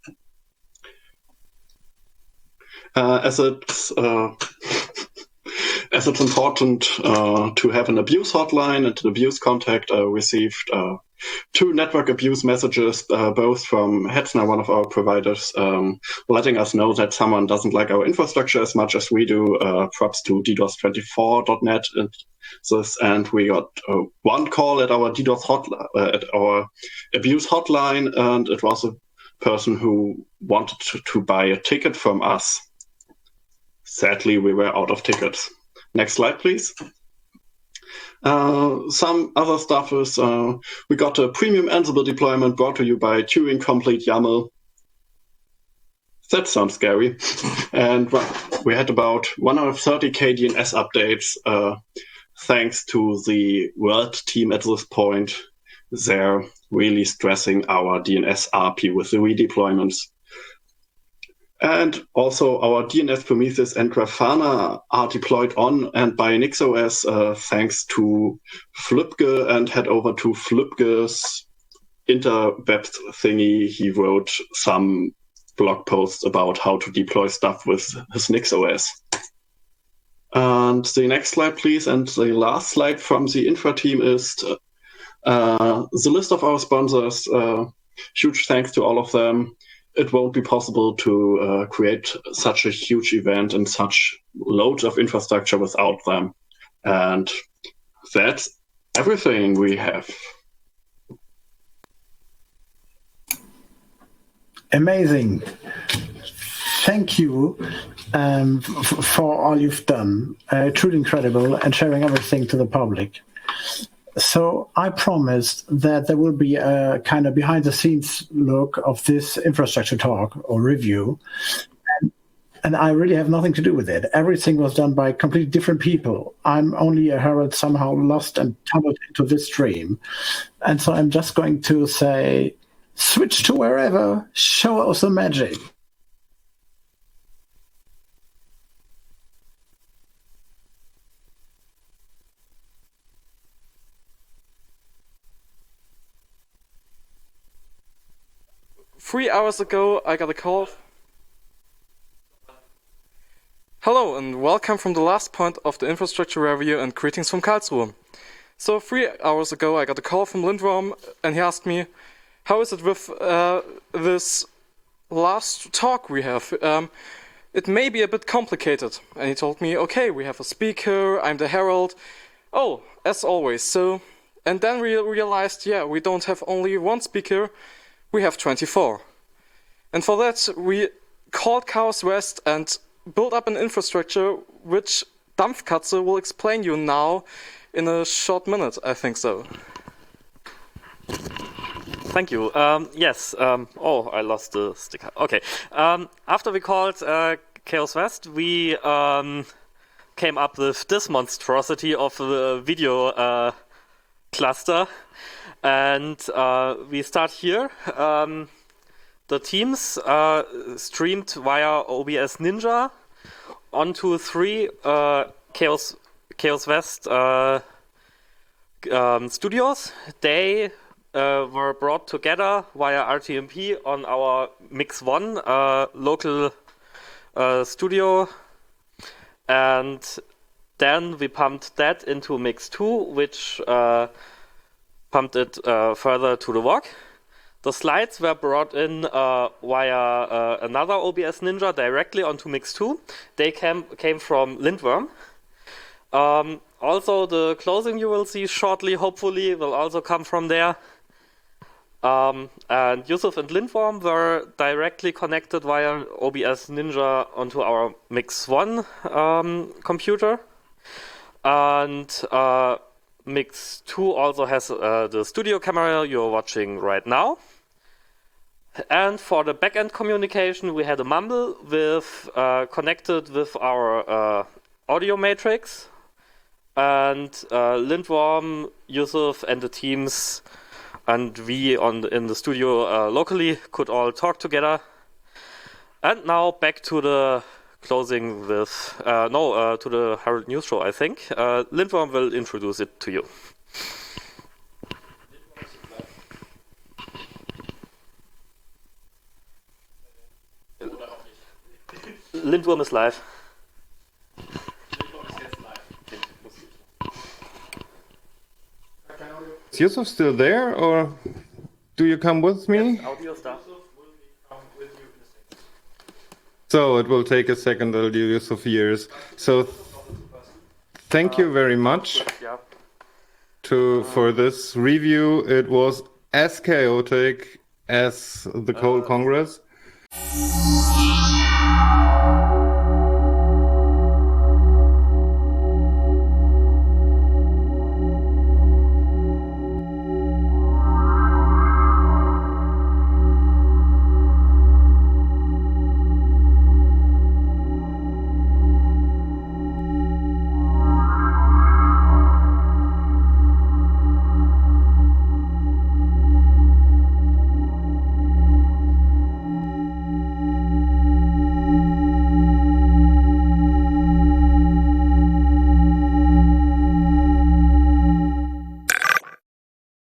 Uh, as it's uh, as it's important uh, to have an abuse hotline and an abuse contact, I uh, received uh, two network abuse messages, uh, both from Hetzner, one of our providers, um, letting us know that someone doesn't like our infrastructure as much as we do. Uh, props to D DOS twenty-four dot net and this, and we got uh, one call at our DDoS hotline, uh, at our abuse hotline, and it was a person who wanted to, to buy a ticket from us. Sadly, we were out of tickets. Next slide, please. Uh, some other stuff is uh, we got a premium Ansible deployment brought to you by Turing Complete YAML. That sounds scary. And well, we had about one hundred thirty K D N S updates uh, thanks to the world team at this point. They're really stressing our D N S R P with the redeployments. And also our D N S Prometheus and Grafana are deployed on and by NixOS uh, thanks to Flübge, and head over to Flübge's interweb thingy. He wrote some blog posts about how to deploy stuff with his NixOS. And the next slide, please. And the last slide from the infra team is uh, the list of our sponsors. Uh, huge thanks to all of them. It won't be possible to uh, create such a huge event and such loads of infrastructure without them. And that's everything we have. Amazing. Thank you um, f- for all you've done. Uh, truly incredible, and sharing everything to the public. So I promised that there will be a kind of behind-the-scenes look of this infrastructure talk or review, and, and I really have nothing to do with it. Everything was done by completely different people. I'm only a herald somehow lost and tumbled into this stream. And so I'm just going to say, switch to wherever, show us the magic. Three hours ago, I got a call. Hello, and welcome from the last point of the infrastructure review, and greetings from Karlsruhe. So three hours ago, I got a call from Lindworm, and he asked me, how is it with uh, this last talk we have? Um, it may be a bit complicated. And he told me, okay, we have a speaker, I'm the herald. Oh, as always. So, and then we realized, yeah, we don't have only one speaker, we have twenty-four. And for that, we called Chaos West and built up an infrastructure which Dampfkatze will explain you now in a short minute, I think so. Thank you. Um, yes. Um, oh, I lost the sticker. Okay. Um, after we called uh, Chaos West, we um, came up with this monstrosity of a video uh, cluster. And uh, we start here. Um, the teams uh, streamed via O B S Ninja onto three uh, Chaos Chaos West uh, um, studios. They uh, were brought together via R T M P on our Mix One uh, local uh, studio, and then we pumped that into Mix Two, which Uh, pumped it uh, further to the V O C. The slides were brought in uh, via uh, another O B S Ninja directly onto Mix two. They came, came from Lindworm. Um, also, the closing you will see shortly, hopefully, will also come from there. Um, and Yusuf and Lindworm were directly connected via O B S Ninja onto our Mix one um, computer. And uh, Mix two also has uh, the studio camera you're watching right now. And for the backend communication, we had a Mumble with uh, connected with our uh, audio matrix. And uh, Lindworm, Yusuf, and the teams, and we on the, in the studio uh, locally could all talk together. And now back to the closing with, uh, no, uh, to the Herald News Show, I think. Uh, Lindworm will introduce it to you. Lindworm is live. Is Yusuf still there, or do you come with me? Yes, audio stuff. So it will take a second, it'll do Yusuf years. So th thank you very much to for this review. It was as chaotic as the Coal Congress.